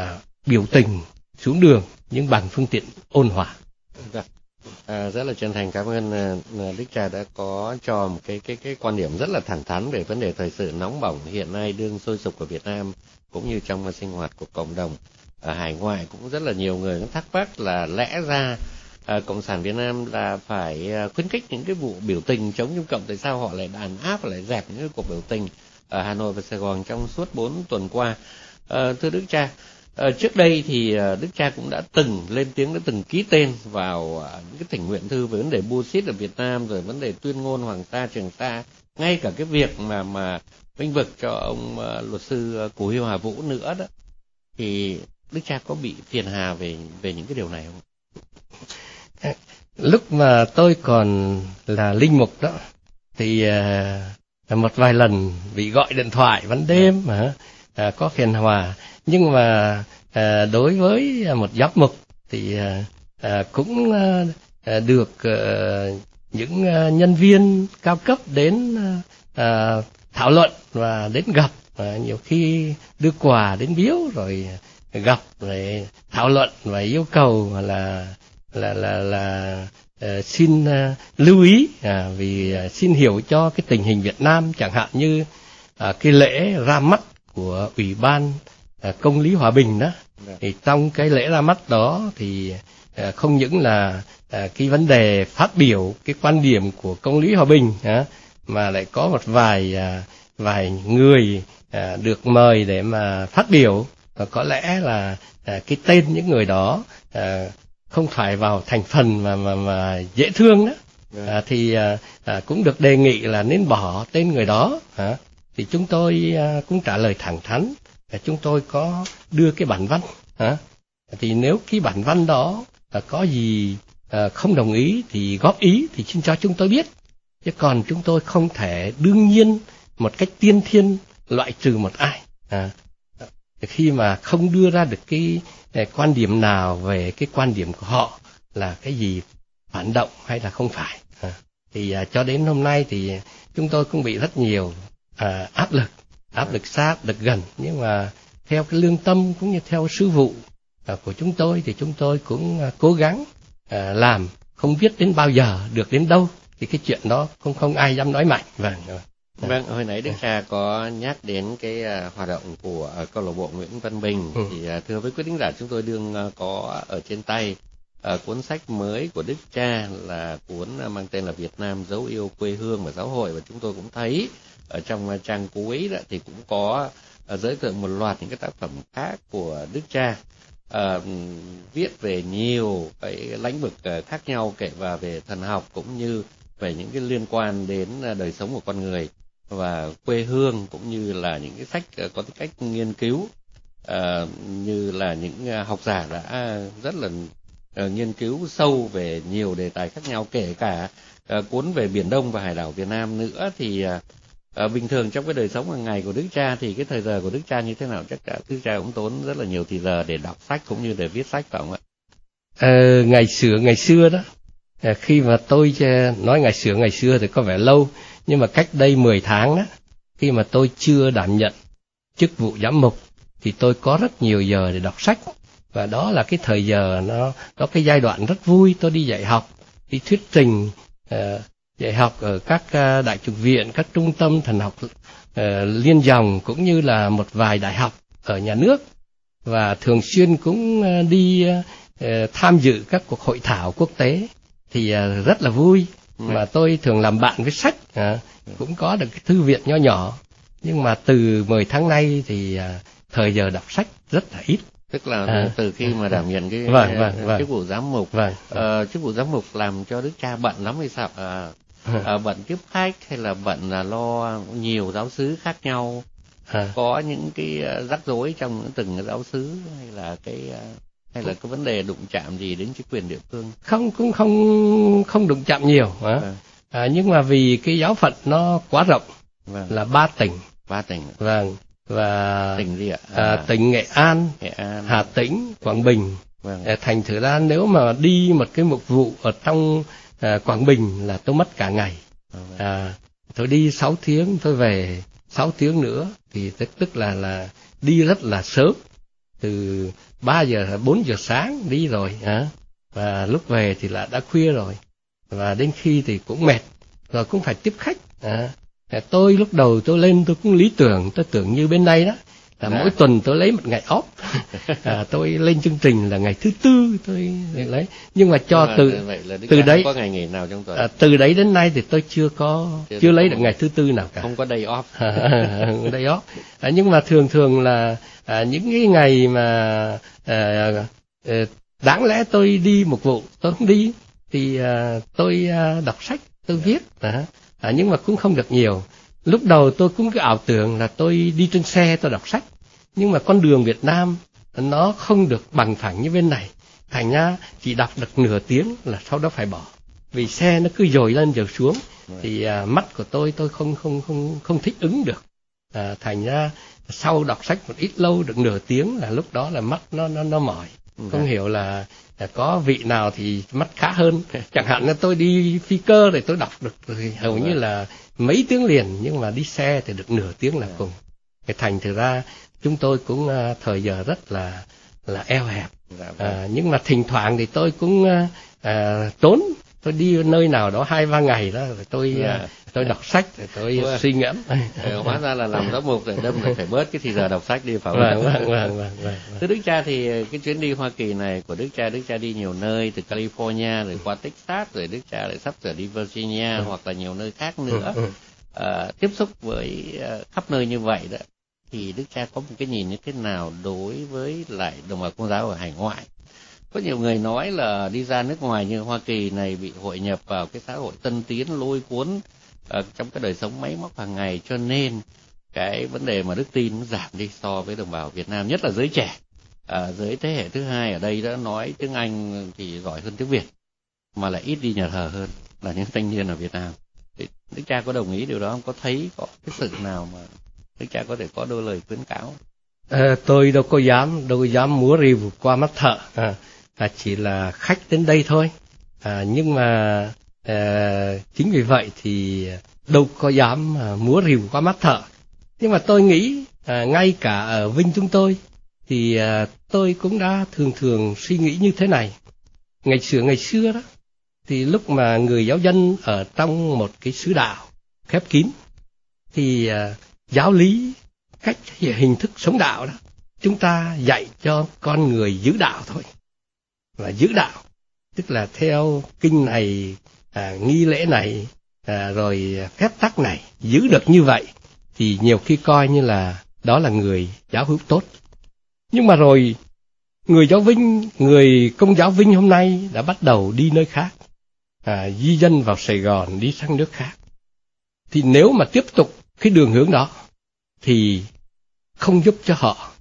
biểu tình xuống đường nhưng bằng phương tiện ôn hòa. À, rất là chân thành cảm ơn uh, Đức Cha đã có cho một cái cái cái quan điểm rất là thẳng thắn về vấn đề thời sự nóng bỏng hiện nay đương sôi sục ở Việt Nam, cũng như trong sinh hoạt của cộng đồng ở hải ngoại. Cũng rất là nhiều người cũng thắc mắc là lẽ ra uh, Cộng sản Việt Nam là phải uh, khuyến khích những cái vụ biểu tình chống Trung Cộng, tại sao họ lại đàn áp và lại dẹp những cái cuộc biểu tình ở Hà Nội và Sài Gòn trong suốt bốn tuần qua? Uh, thưa Đức Cha, Ờ, trước đây thì uh, Đức Cha cũng đã từng lên tiếng, đã từng ký tên vào uh, những cái thỉnh nguyện thư về vấn đề bullshit ở Việt Nam, rồi vấn đề tuyên ngôn Hoàng Sa Trường Sa, ngay cả cái việc mà mà vinh vực cho ông uh, luật sư uh, Cù Huy Hà Vũ nữa đó, thì Đức Cha có bị phiền hà về về những cái điều này không? Lúc mà tôi còn là linh mục đó thì uh, một vài lần bị gọi điện thoại ban đêm mà uh, có phiền hòa, nhưng mà à, đối với một giám mục thì à, cũng à, được à, những à, nhân viên cao cấp đến à, thảo luận và đến gặp, à, nhiều khi đưa quà đến biếu rồi gặp rồi thảo luận và yêu cầu là là là là à, xin à, lưu ý à, vì à, xin hiểu cho cái tình hình Việt Nam, chẳng hạn như à, cái lễ ra mắt của Ủy ban À, công lý hòa bình đó, thì trong cái lễ ra mắt đó thì à, không những là à, cái vấn đề phát biểu cái quan điểm của công lý hòa bình à, mà lại có một vài à, vài người à, được mời để mà phát biểu, và có lẽ là à, cái tên những người đó à, không phải vào thành phần mà mà, mà dễ thương đó, à, thì à, à, cũng được đề nghị là nên bỏ tên người đó. À, thì chúng tôi à, cũng trả lời thẳng thắn. Chúng tôi có đưa cái bản văn, à, thì nếu cái bản văn đó à, có gì à, không đồng ý thì góp ý thì xin cho chúng tôi biết, chứ còn chúng tôi không thể đương nhiên một cách tiên thiên loại trừ một ai à, khi mà không đưa ra được cái, cái quan điểm nào về cái quan điểm của họ là cái gì phản động hay là không phải. À, thì à, cho đến hôm nay thì chúng tôi cũng bị rất nhiều à, áp lực. áp lực xa, áp lực gần, nhưng mà theo cái lương tâm cũng như theo sứ vụ à, của chúng tôi thì chúng tôi cũng à, cố gắng à, làm, không biết đến bao giờ, được đến đâu, thì cái chuyện đó không không ai dám nói mạnh. Vâng, vâng, hồi nãy Đức Cha có nhắc đến cái uh, hoạt động của uh, câu lạc bộ Nguyễn Văn Bình, ừ. thì uh, thưa với quý thính giả, chúng tôi đương uh, có ở trên tay uh, cuốn sách mới của Đức Cha là cuốn uh, mang tên là Việt Nam dấu yêu quê hương và giáo hội, và chúng tôi cũng thấy ở trong trang cuối đó thì cũng có uh, giới thiệu một loạt những cái tác phẩm khác của Đức Cha, uh, viết về nhiều cái lĩnh vực uh, khác nhau, kể và về thần học cũng như về những cái liên quan đến uh, đời sống của con người và quê hương, cũng như là những cái sách uh, có cái cách nghiên cứu, uh, như là những uh, học giả đã rất là uh, nghiên cứu sâu về nhiều đề tài khác nhau, kể cả uh, cuốn về Biển Đông và hải đảo Việt Nam nữa. Thì uh, À, bình thường trong cái đời sống hàng ngày của Đức Cha thì cái thời giờ của Đức Cha như thế nào? Chắc cả Đức Cha cũng tốn rất là nhiều thời giờ để đọc sách cũng như để viết sách, phải không ạ? À, ngày xưa ngày xưa đó, à, khi mà tôi nói ngày xưa ngày xưa thì có vẻ lâu, nhưng mà cách đây mười tháng đó, khi mà tôi chưa đảm nhận chức vụ giám mục thì tôi có rất nhiều giờ để đọc sách, và đó là cái thời giờ nó có cái giai đoạn rất vui. Tôi đi dạy học, đi thuyết trình, à, dạy học ở các uh, đại chủng viện, các trung tâm thần học uh, liên dòng, cũng như là một vài đại học ở nhà nước, và thường xuyên cũng uh, đi uh, tham dự các cuộc hội thảo quốc tế, thì uh, rất là vui. Mà tôi thường làm bạn với sách, uh, cũng có được cái thư viện nho nhỏ, nhưng mà từ mười tháng nay thì uh, thời giờ đọc sách rất là ít. Tức là à, từ khi mà đảm nhận cái vâng, vâng, vâng. chức vụ giám mục, vâng, vâng. Uh, chức vụ giám mục làm cho Đức Cha bận lắm hay sao? À, à, bận tiếp khách hay là bận là lo nhiều giáo xứ khác nhau, à. có những cái rắc rối trong từng cái giáo xứ, hay là cái hay là cái vấn đề đụng chạm gì đến chính quyền địa phương? Không, cũng không không đụng chạm nhiều, à. À, nhưng mà vì cái giáo phận nó quá rộng, vâng. là ba tỉnh, ba tỉnh, vâng. Và tỉnh gì ạ? À, à, tỉnh Nghệ An, Nghệ An, Hà Tĩnh, Quảng Bình. Vâng. À, thành thử ra nếu mà đi một cái mục vụ ở trong à, Quảng Bình là tôi mất cả ngày. Vâng. À, tôi đi sáu tiếng, tôi về sáu tiếng nữa, thì tức tức là là đi rất là sớm. từ ba giờ bốn giờ sáng đi rồi à, và lúc về thì là đã khuya rồi, và đến khi thì cũng mệt rồi, cũng phải tiếp khách à. Tôi lúc đầu tôi lên tôi cũng lý tưởng, tôi tưởng như bên đây đó là mỗi tuần tôi lấy một ngày off, à, tôi lên chương trình là ngày thứ tư tôi lấy, nhưng mà cho nhưng mà từ từ đấy có ngày nghỉ nào trong tuần? À, từ đấy đến nay thì tôi chưa có chưa, chưa lấy được ngày thứ tư nào cả, không có day off. Day off. À, nhưng mà thường thường là à, những cái ngày mà à, à, đáng lẽ tôi đi một vụ tôi không đi, thì à, tôi à, đọc sách, tôi viết, à, à, nhưng mà cũng không được nhiều. Lúc đầu tôi cũng có ảo tưởng là tôi đi trên xe tôi đọc sách, nhưng mà con đường Việt Nam nó không được bằng phẳng như bên này, thành ra chỉ đọc được nửa tiếng là sau đó phải bỏ, vì xe nó cứ dồi lên dồi xuống, thì à, mắt của tôi tôi không không không không thích ứng được, à, thành ra sau đọc sách một ít lâu được nửa tiếng là lúc đó là mắt nó nó nó mỏi. Không hiểu là, là có vị nào thì mắt khá hơn, chẳng hạn là tôi đi phi cơ thì tôi đọc được rồi, hầu như là mấy tiếng liền, nhưng mà đi xe thì được nửa tiếng là cùng. Cái thành thử ra chúng tôi cũng uh, thời giờ rất là là eo hẹp, à, nhưng mà thỉnh thoảng thì tôi cũng uh, uh, trốn, tôi đi nơi nào đó hai ba ngày đó rồi tôi uh, tôi đọc sách rồi tôi Ủa, suy ngẫm. Hóa ra là làm giám mục rồi đâm rồi phải bớt cái thì giờ đọc sách đi phải không? Vâng, vâng, vâng, vâng, vâng. Thưa Đức Cha, thì cái chuyến đi Hoa Kỳ này của Đức Cha, Đức Cha đi nhiều nơi, từ California rồi qua Texas, rồi Đức Cha lại sắp sửa đi Virginia ừ. hoặc là nhiều nơi khác nữa. Ừ, ừ. À, tiếp xúc với uh, khắp nơi như vậy đó, thì Đức Cha có một cái nhìn như thế nào đối với lại đồng bào Công giáo ở hải ngoại? Có nhiều người nói là đi ra nước ngoài như Hoa Kỳ này bị hội nhập vào cái xã hội tân tiến lôi cuốn uh, trong cái đời sống máy móc hàng ngày, cho nên cái vấn đề mà đức tin nó giảm đi so với đồng bào Việt Nam, nhất là giới trẻ, à, giới thế hệ thứ hai ở đây đã nói tiếng Anh thì giỏi hơn tiếng Việt, mà lại ít đi nhà thờ hơn là những thanh niên ở Việt Nam. Thì Đức Cha có đồng ý điều đó không? Có thấy có cái sự nào mà Đức Cha có thể có đôi lời khuyến cáo? À, tôi đâu có dám đâu có dám múa rìu qua mắt thợ, à, à, chỉ là khách đến đây thôi, à, nhưng mà à, chính vì vậy thì đâu có dám à, múa rìu qua mắt thợ. Nhưng mà tôi nghĩ à, ngay cả ở Vinh chúng tôi thì à, tôi cũng đã thường thường suy nghĩ như thế này. Ngày xưa ngày xưa đó thì lúc mà người giáo dân ở trong một cái xứ đạo khép kín thì à, giáo lý cách hình thức sống đạo đó chúng ta dạy cho con người giữ đạo thôi. Và giữ đạo tức là theo kinh này, à, nghi lễ này, à, rồi phép tắc này, giữ được như vậy thì nhiều khi coi như là đó là người giáo hữu tốt. Nhưng mà rồi người giáo Vinh, người Công giáo Vinh hôm nay đã bắt đầu đi nơi khác, à, di dân vào Sài Gòn, đi sang nước khác. Thì nếu mà tiếp tục cái đường hướng đó thì không giúp cho họ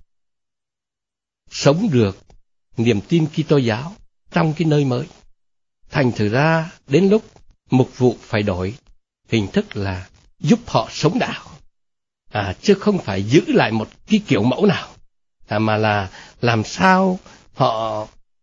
sống được niềm tin Kitô giáo trong cái nơi mới. Thành thử ra đến lúc mục vụ phải đổi hình thức là giúp họ sống đạo, à, chứ không phải giữ lại một cái kiểu mẫu nào, à, mà là làm sao họ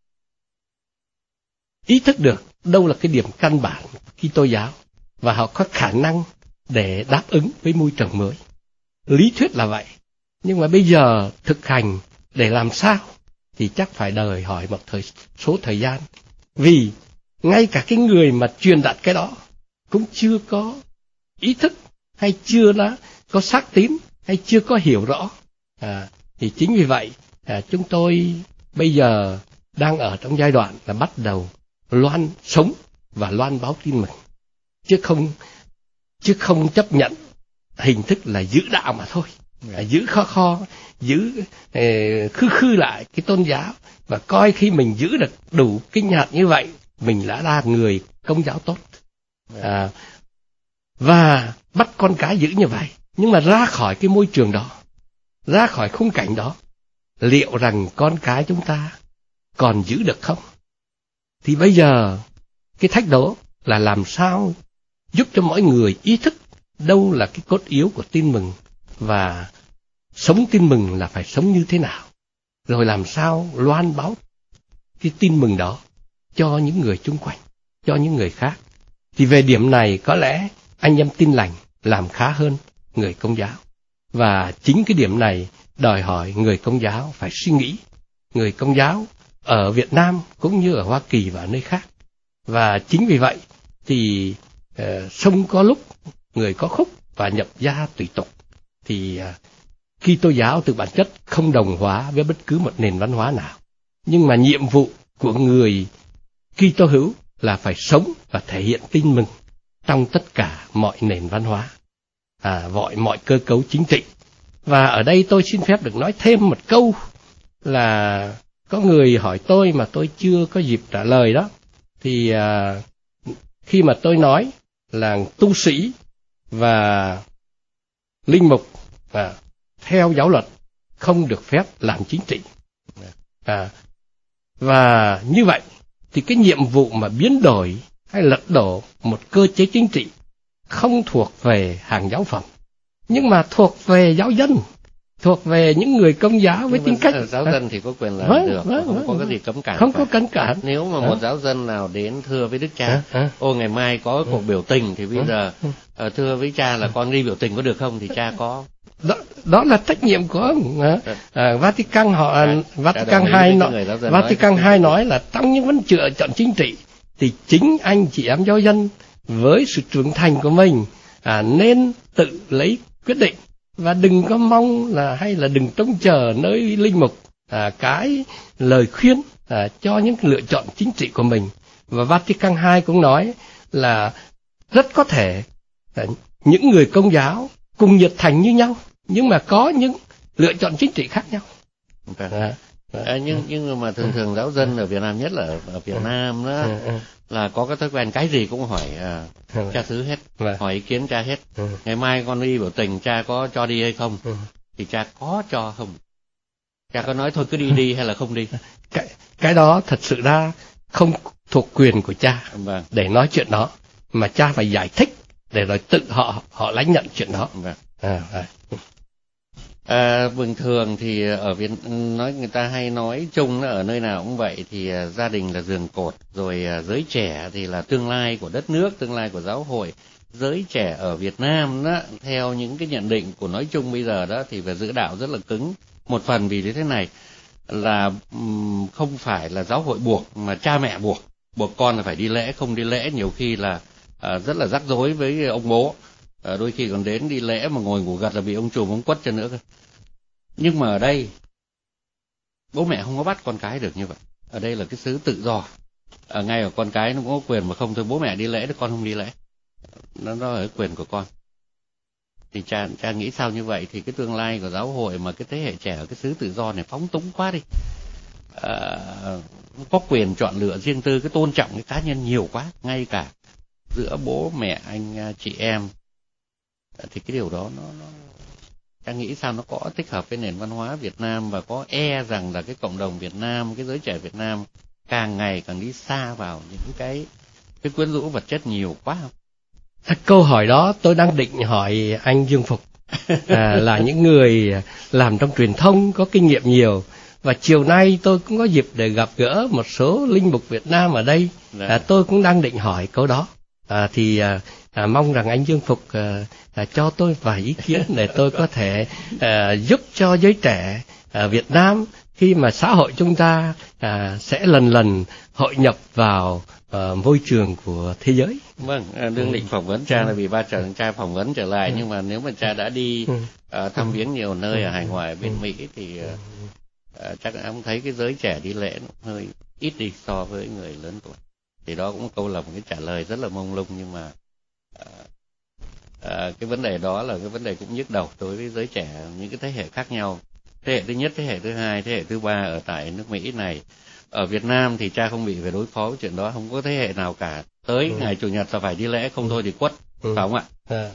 ý thức được đâu là cái điểm căn bản của Kitô giáo và họ có khả năng để đáp ứng với môi trường mới. Lý thuyết là vậy, nhưng mà bây giờ thực hành để làm sao thì chắc phải đòi hỏi một thời số thời gian, vì ngay cả cái người mà truyền đạt cái đó cũng chưa có ý thức, hay chưa đã có xác tín, hay chưa có hiểu rõ. À, thì chính vì vậy à, chúng tôi bây giờ đang ở trong giai đoạn là bắt đầu loan sống và loan báo tin mừng, chứ không chứ không chấp nhận hình thức là giữ đạo mà thôi, à, giữ kho kho, giữ eh, khư khư lại cái tôn giáo, và coi khi mình giữ được đủ kinh hạt như vậy mình đã là người Công giáo tốt, à, và bắt con cái giữ như vậy. Nhưng mà ra khỏi cái môi trường đó, ra khỏi khung cảnh đó, liệu rằng con cái chúng ta còn giữ được không? Thì bây giờ cái thách đố là làm sao giúp cho mỗi người ý thức đâu là cái cốt yếu của tin mừng, và sống tin mừng là phải sống như thế nào, rồi làm sao loan báo cái tin mừng đó cho những người chung quanh, cho những người khác. Thì về điểm này có lẽ anh em Tin Lành làm khá hơn người Công giáo. Và chính cái điểm này đòi hỏi người Công giáo phải suy nghĩ. Người Công giáo ở Việt Nam cũng như ở Hoa Kỳ và nơi khác. Và chính vì vậy thì uh, sông có lúc người có khúc và nhập gia tùy tục. Thì uh, Kitô giáo từ bản chất không đồng hóa với bất cứ một nền văn hóa nào. Nhưng mà nhiệm vụ của người Kitô hữu là phải sống và thể hiện tin mừng trong tất cả mọi nền văn hóa, à, mọi mọi cơ cấu chính trị. Và ở đây tôi xin phép được nói thêm một câu là có người hỏi tôi mà tôi chưa có dịp trả lời đó. Thì à, khi mà tôi nói là tu sĩ và linh mục à, theo giáo luật không được phép làm chính trị, à, và như vậy thì cái nhiệm vụ mà biến đổi hay lật đổ một cơ chế chính trị không thuộc về hàng giáo phẩm, nhưng mà thuộc về giáo dân, thuộc về những người Công giáo với tính cách. Giáo dân thì có quyền làm vâng, được, vâng, không vâng, có vâng. cái gì cấm cản. Không phải. có cấm cản. Nếu mà à. một giáo dân nào đến thưa với Đức Cha, à, à. ô ngày mai có cuộc biểu tình thì bây à. giờ à, thưa với cha là con đi biểu tình có được không, thì cha có. Đó, đó là trách nhiệm của à, à, Vatican họ à, Vatican hai nói, Vatican hai nói là trong những vấn lựa chọn chính trị thì chính anh chị em giáo dân với sự trưởng thành của mình à, nên tự lấy quyết định, và đừng có mong là hay là đừng trông chờ nơi linh mục à, cái lời khuyên à, cho những lựa chọn chính trị của mình. Và Vatican hai cũng nói là rất có thể à, những người Công giáo cùng nhiệt thành như nhau, nhưng mà có những lựa chọn chính trị khác nhau. Okay. À, à, nhưng nhưng mà thường thường giáo dân ở Việt Nam, nhất là ở, ở Việt Nam đó, à, à. là có cái thói quen cái gì cũng hỏi à, cha xứ hết, à. hỏi ý kiến cha hết. À. Ngày mai con đi biểu tình cha có cho đi hay không? À. Thì cha có cho không? Cha có nói thôi cứ đi đi hay là không đi? Cái, cái đó thật sự ra không thuộc quyền của cha vâng. để nói chuyện đó, mà cha phải giải thích để rồi tự họ họ lãnh nhận chuyện đó. Vâng. À, à. À, bình thường thì ở Việt nói người ta hay nói chung ở nơi nào cũng vậy, thì uh, gia đình là giường cột, rồi uh, giới trẻ thì là tương lai của đất nước, tương lai của giáo hội. Giới trẻ ở Việt Nam đó, theo những cái nhận định của nói chung bây giờ đó, thì về giữ đạo rất là cứng. Một phần vì thế này là um, không phải là giáo hội buộc, mà cha mẹ buộc, buộc con là phải đi lễ, không đi lễ nhiều khi là uh, rất là rắc rối với ông bố. À, đôi khi còn đến đi lễ mà ngồi ngủ gật là bị ông trùm ông quất cho nữa cơ. Nhưng mà ở đây bố mẹ không có bắt con cái được như vậy. Ở đây là cái xứ tự do. Ở ngay ở con cái nó cũng có quyền, mà không thôi bố mẹ đi lễ thì con không đi lễ. Nó đó là cái quyền của con. Thì cha cha nghĩ sao như vậy thì cái tương lai của giáo hội mà cái thế hệ trẻ ở cái xứ tự do này phóng túng quá đi. À, có quyền chọn lựa riêng tư, cái tôn trọng cái cá nhân nhiều quá, ngay cả giữa bố mẹ anh chị em. Thì cái điều đó nó, nó ta nghĩ sao nó có thích hợp với nền văn hóa Việt Nam, và có e rằng là cái cộng đồng Việt Nam, cái giới trẻ Việt Nam càng ngày càng đi xa vào những cái cái quyến rũ vật chất nhiều quá không? Câu hỏi đó tôi đang định hỏi anh Dương Phục, à, là những người làm trong truyền thông có kinh nghiệm nhiều, và chiều nay tôi cũng có dịp để gặp gỡ một số linh mục Việt Nam ở đây. À, tôi cũng đang định hỏi câu đó. À, thì à, à, mong rằng anh Dương Phục à, à, cho tôi vài ý kiến để tôi có thể à, giúp cho giới trẻ à, Việt Nam khi mà xã hội chúng ta à, sẽ lần lần hội nhập vào à, môi trường của thế giới. Vâng, đương định phỏng vấn cha là vì ba trở cha phỏng vấn trở lại, nhưng mà nếu mà cha đã đi à, thăm viếng nhiều nơi ở hải ngoại bên Mỹ thì à, chắc ông thấy cái giới trẻ đi lễ nó hơi ít đi so với người lớn tuổi. Thì đó cũng câu là một cái trả lời rất là mông lung, nhưng mà à, à, cái vấn đề đó là cái vấn đề cũng nhức đầu đối với giới trẻ, những cái thế hệ khác nhau. Thế hệ thứ nhất, thế hệ thứ hai, thế hệ thứ ba ở tại nước Mỹ này. Ở Việt Nam thì cha không bị phải đối phó với chuyện đó, không có thế hệ nào cả. Tới ừ. ngày Chủ nhật là phải đi lễ, không thôi thì quất, ừ. phải không ạ? À.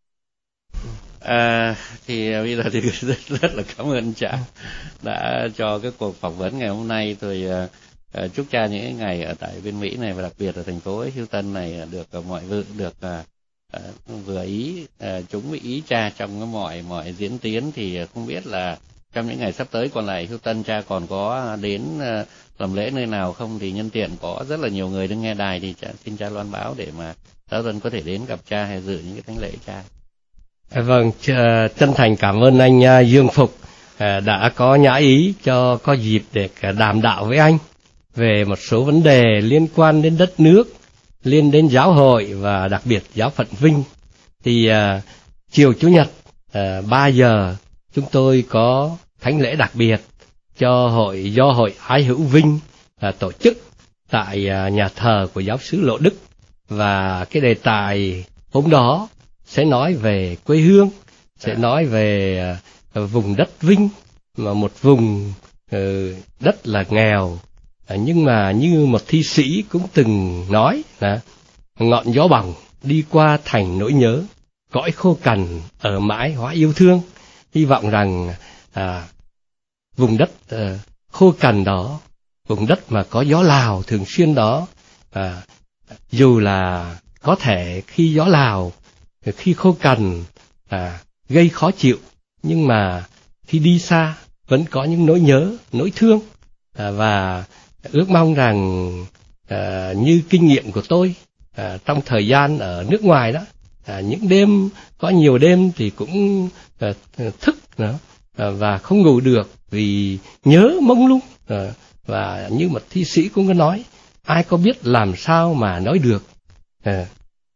À, thì bây giờ thì rất, rất là cảm ơn cha đã cho cái cuộc phỏng vấn ngày hôm nay. Tôi uh, chúc cha những ngày ở tại bên Mỹ này, và đặc biệt ở thành phố Houston này được uh, mọi vự được uh, uh, vừa ý, uh, chúng với ý cha trong cái mọi mọi diễn tiến. Thì uh, không biết là trong những ngày sắp tới còn lại Houston cha còn có đến uh, làm lễ nơi nào không, thì nhân tiện có rất là nhiều người đang nghe đài thì cha, xin cha loan báo để mà giáo dân có thể đến gặp cha hay dự những cái thánh lễ cha. Vâng, chân thành cảm ơn anh Dương Phục. à, đã có nhã ý cho có dịp để đàm đạo với anh về một số vấn đề liên quan đến đất nước, liên đến giáo hội và đặc biệt giáo phận Vinh. Thì à, chiều Chủ nhật à, ba giờ chúng tôi có thánh lễ đặc biệt cho hội do hội Ái Hữu Vinh à, tổ chức tại à, nhà thờ của giáo xứ Lộ Đức, và cái đề tài hôm đó sẽ nói về quê hương, sẽ nói về à, vùng đất Vinh, mà một vùng uh, đất là nghèo, à, nhưng mà như một thi sĩ cũng từng nói là ngọn gió bỏng đi qua thành nỗi nhớ, cõi khô cằn ở mãi hóa yêu thương. Hy vọng rằng à, vùng đất à, khô cằn đó, vùng đất mà có gió Lào thường xuyên đó, à, dù là có thể khi gió Lào, khi khô cằn à, gây khó chịu, nhưng mà khi đi xa vẫn có những nỗi nhớ, nỗi thương, à, và ước mong rằng à, như kinh nghiệm của tôi à, trong thời gian ở nước ngoài đó, à, những đêm có nhiều đêm thì cũng à, thức nữa, à, và không ngủ được vì nhớ mông lung, à, và như một thi sĩ cũng có nói, ai có biết làm sao mà nói được, à,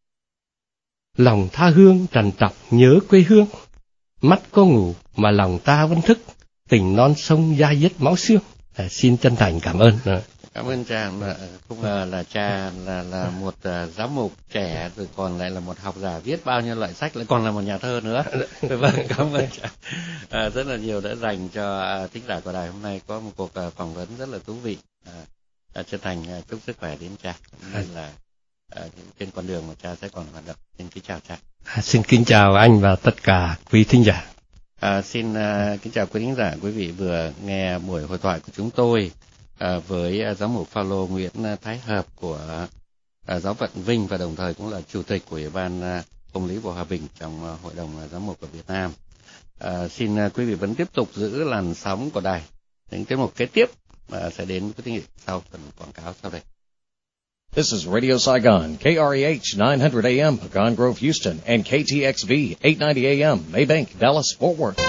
lòng tha hương trằn trọc nhớ quê hương, mắt có ngủ mà lòng ta vẫn thức, tình non sông da diết máu xương. À, xin chân thành cảm ơn. À. Cảm ơn cha. Không ngờ là cha là là một uh, giám mục trẻ, rồi còn lại là một học giả viết bao nhiêu loại sách, lại còn là một nhà thơ nữa. Vâng, cảm ơn cha. À, rất là nhiều đã dành cho uh, thính giả của đài hôm nay có một cuộc uh, phỏng vấn rất là thú vị. À, chân thành uh, chúc sức khỏe đến cha, nên là uh, trên con đường mà cha sẽ còn hoạt động. Xin kính chào cha. À, xin kính chào anh và tất cả quý thính giả. À, xin uh, kính chào quý thính giả. Quý vị vừa nghe buổi hội thoại của chúng tôi À, với à, giám mục Phaolô Nguyễn Thái Hợp của à, giáo phận Vinh, và đồng thời cũng là chủ tịch của Ủy ban à, Công lý và Hòa bình trong à, Hội đồng à, Giám mục của Việt Nam. À, xin à, quý vị vẫn tiếp tục giữ làn sóng của đài. Những tiết mục kế tiếp à, sẽ đến với tiếng sau phần quảng cáo sau đây. This is Radio Saigon, K R E H nine hundred A M, Pecan Grove, Houston, and K T X V eight ninety A M, Maybank, Dallas, Fort Worth.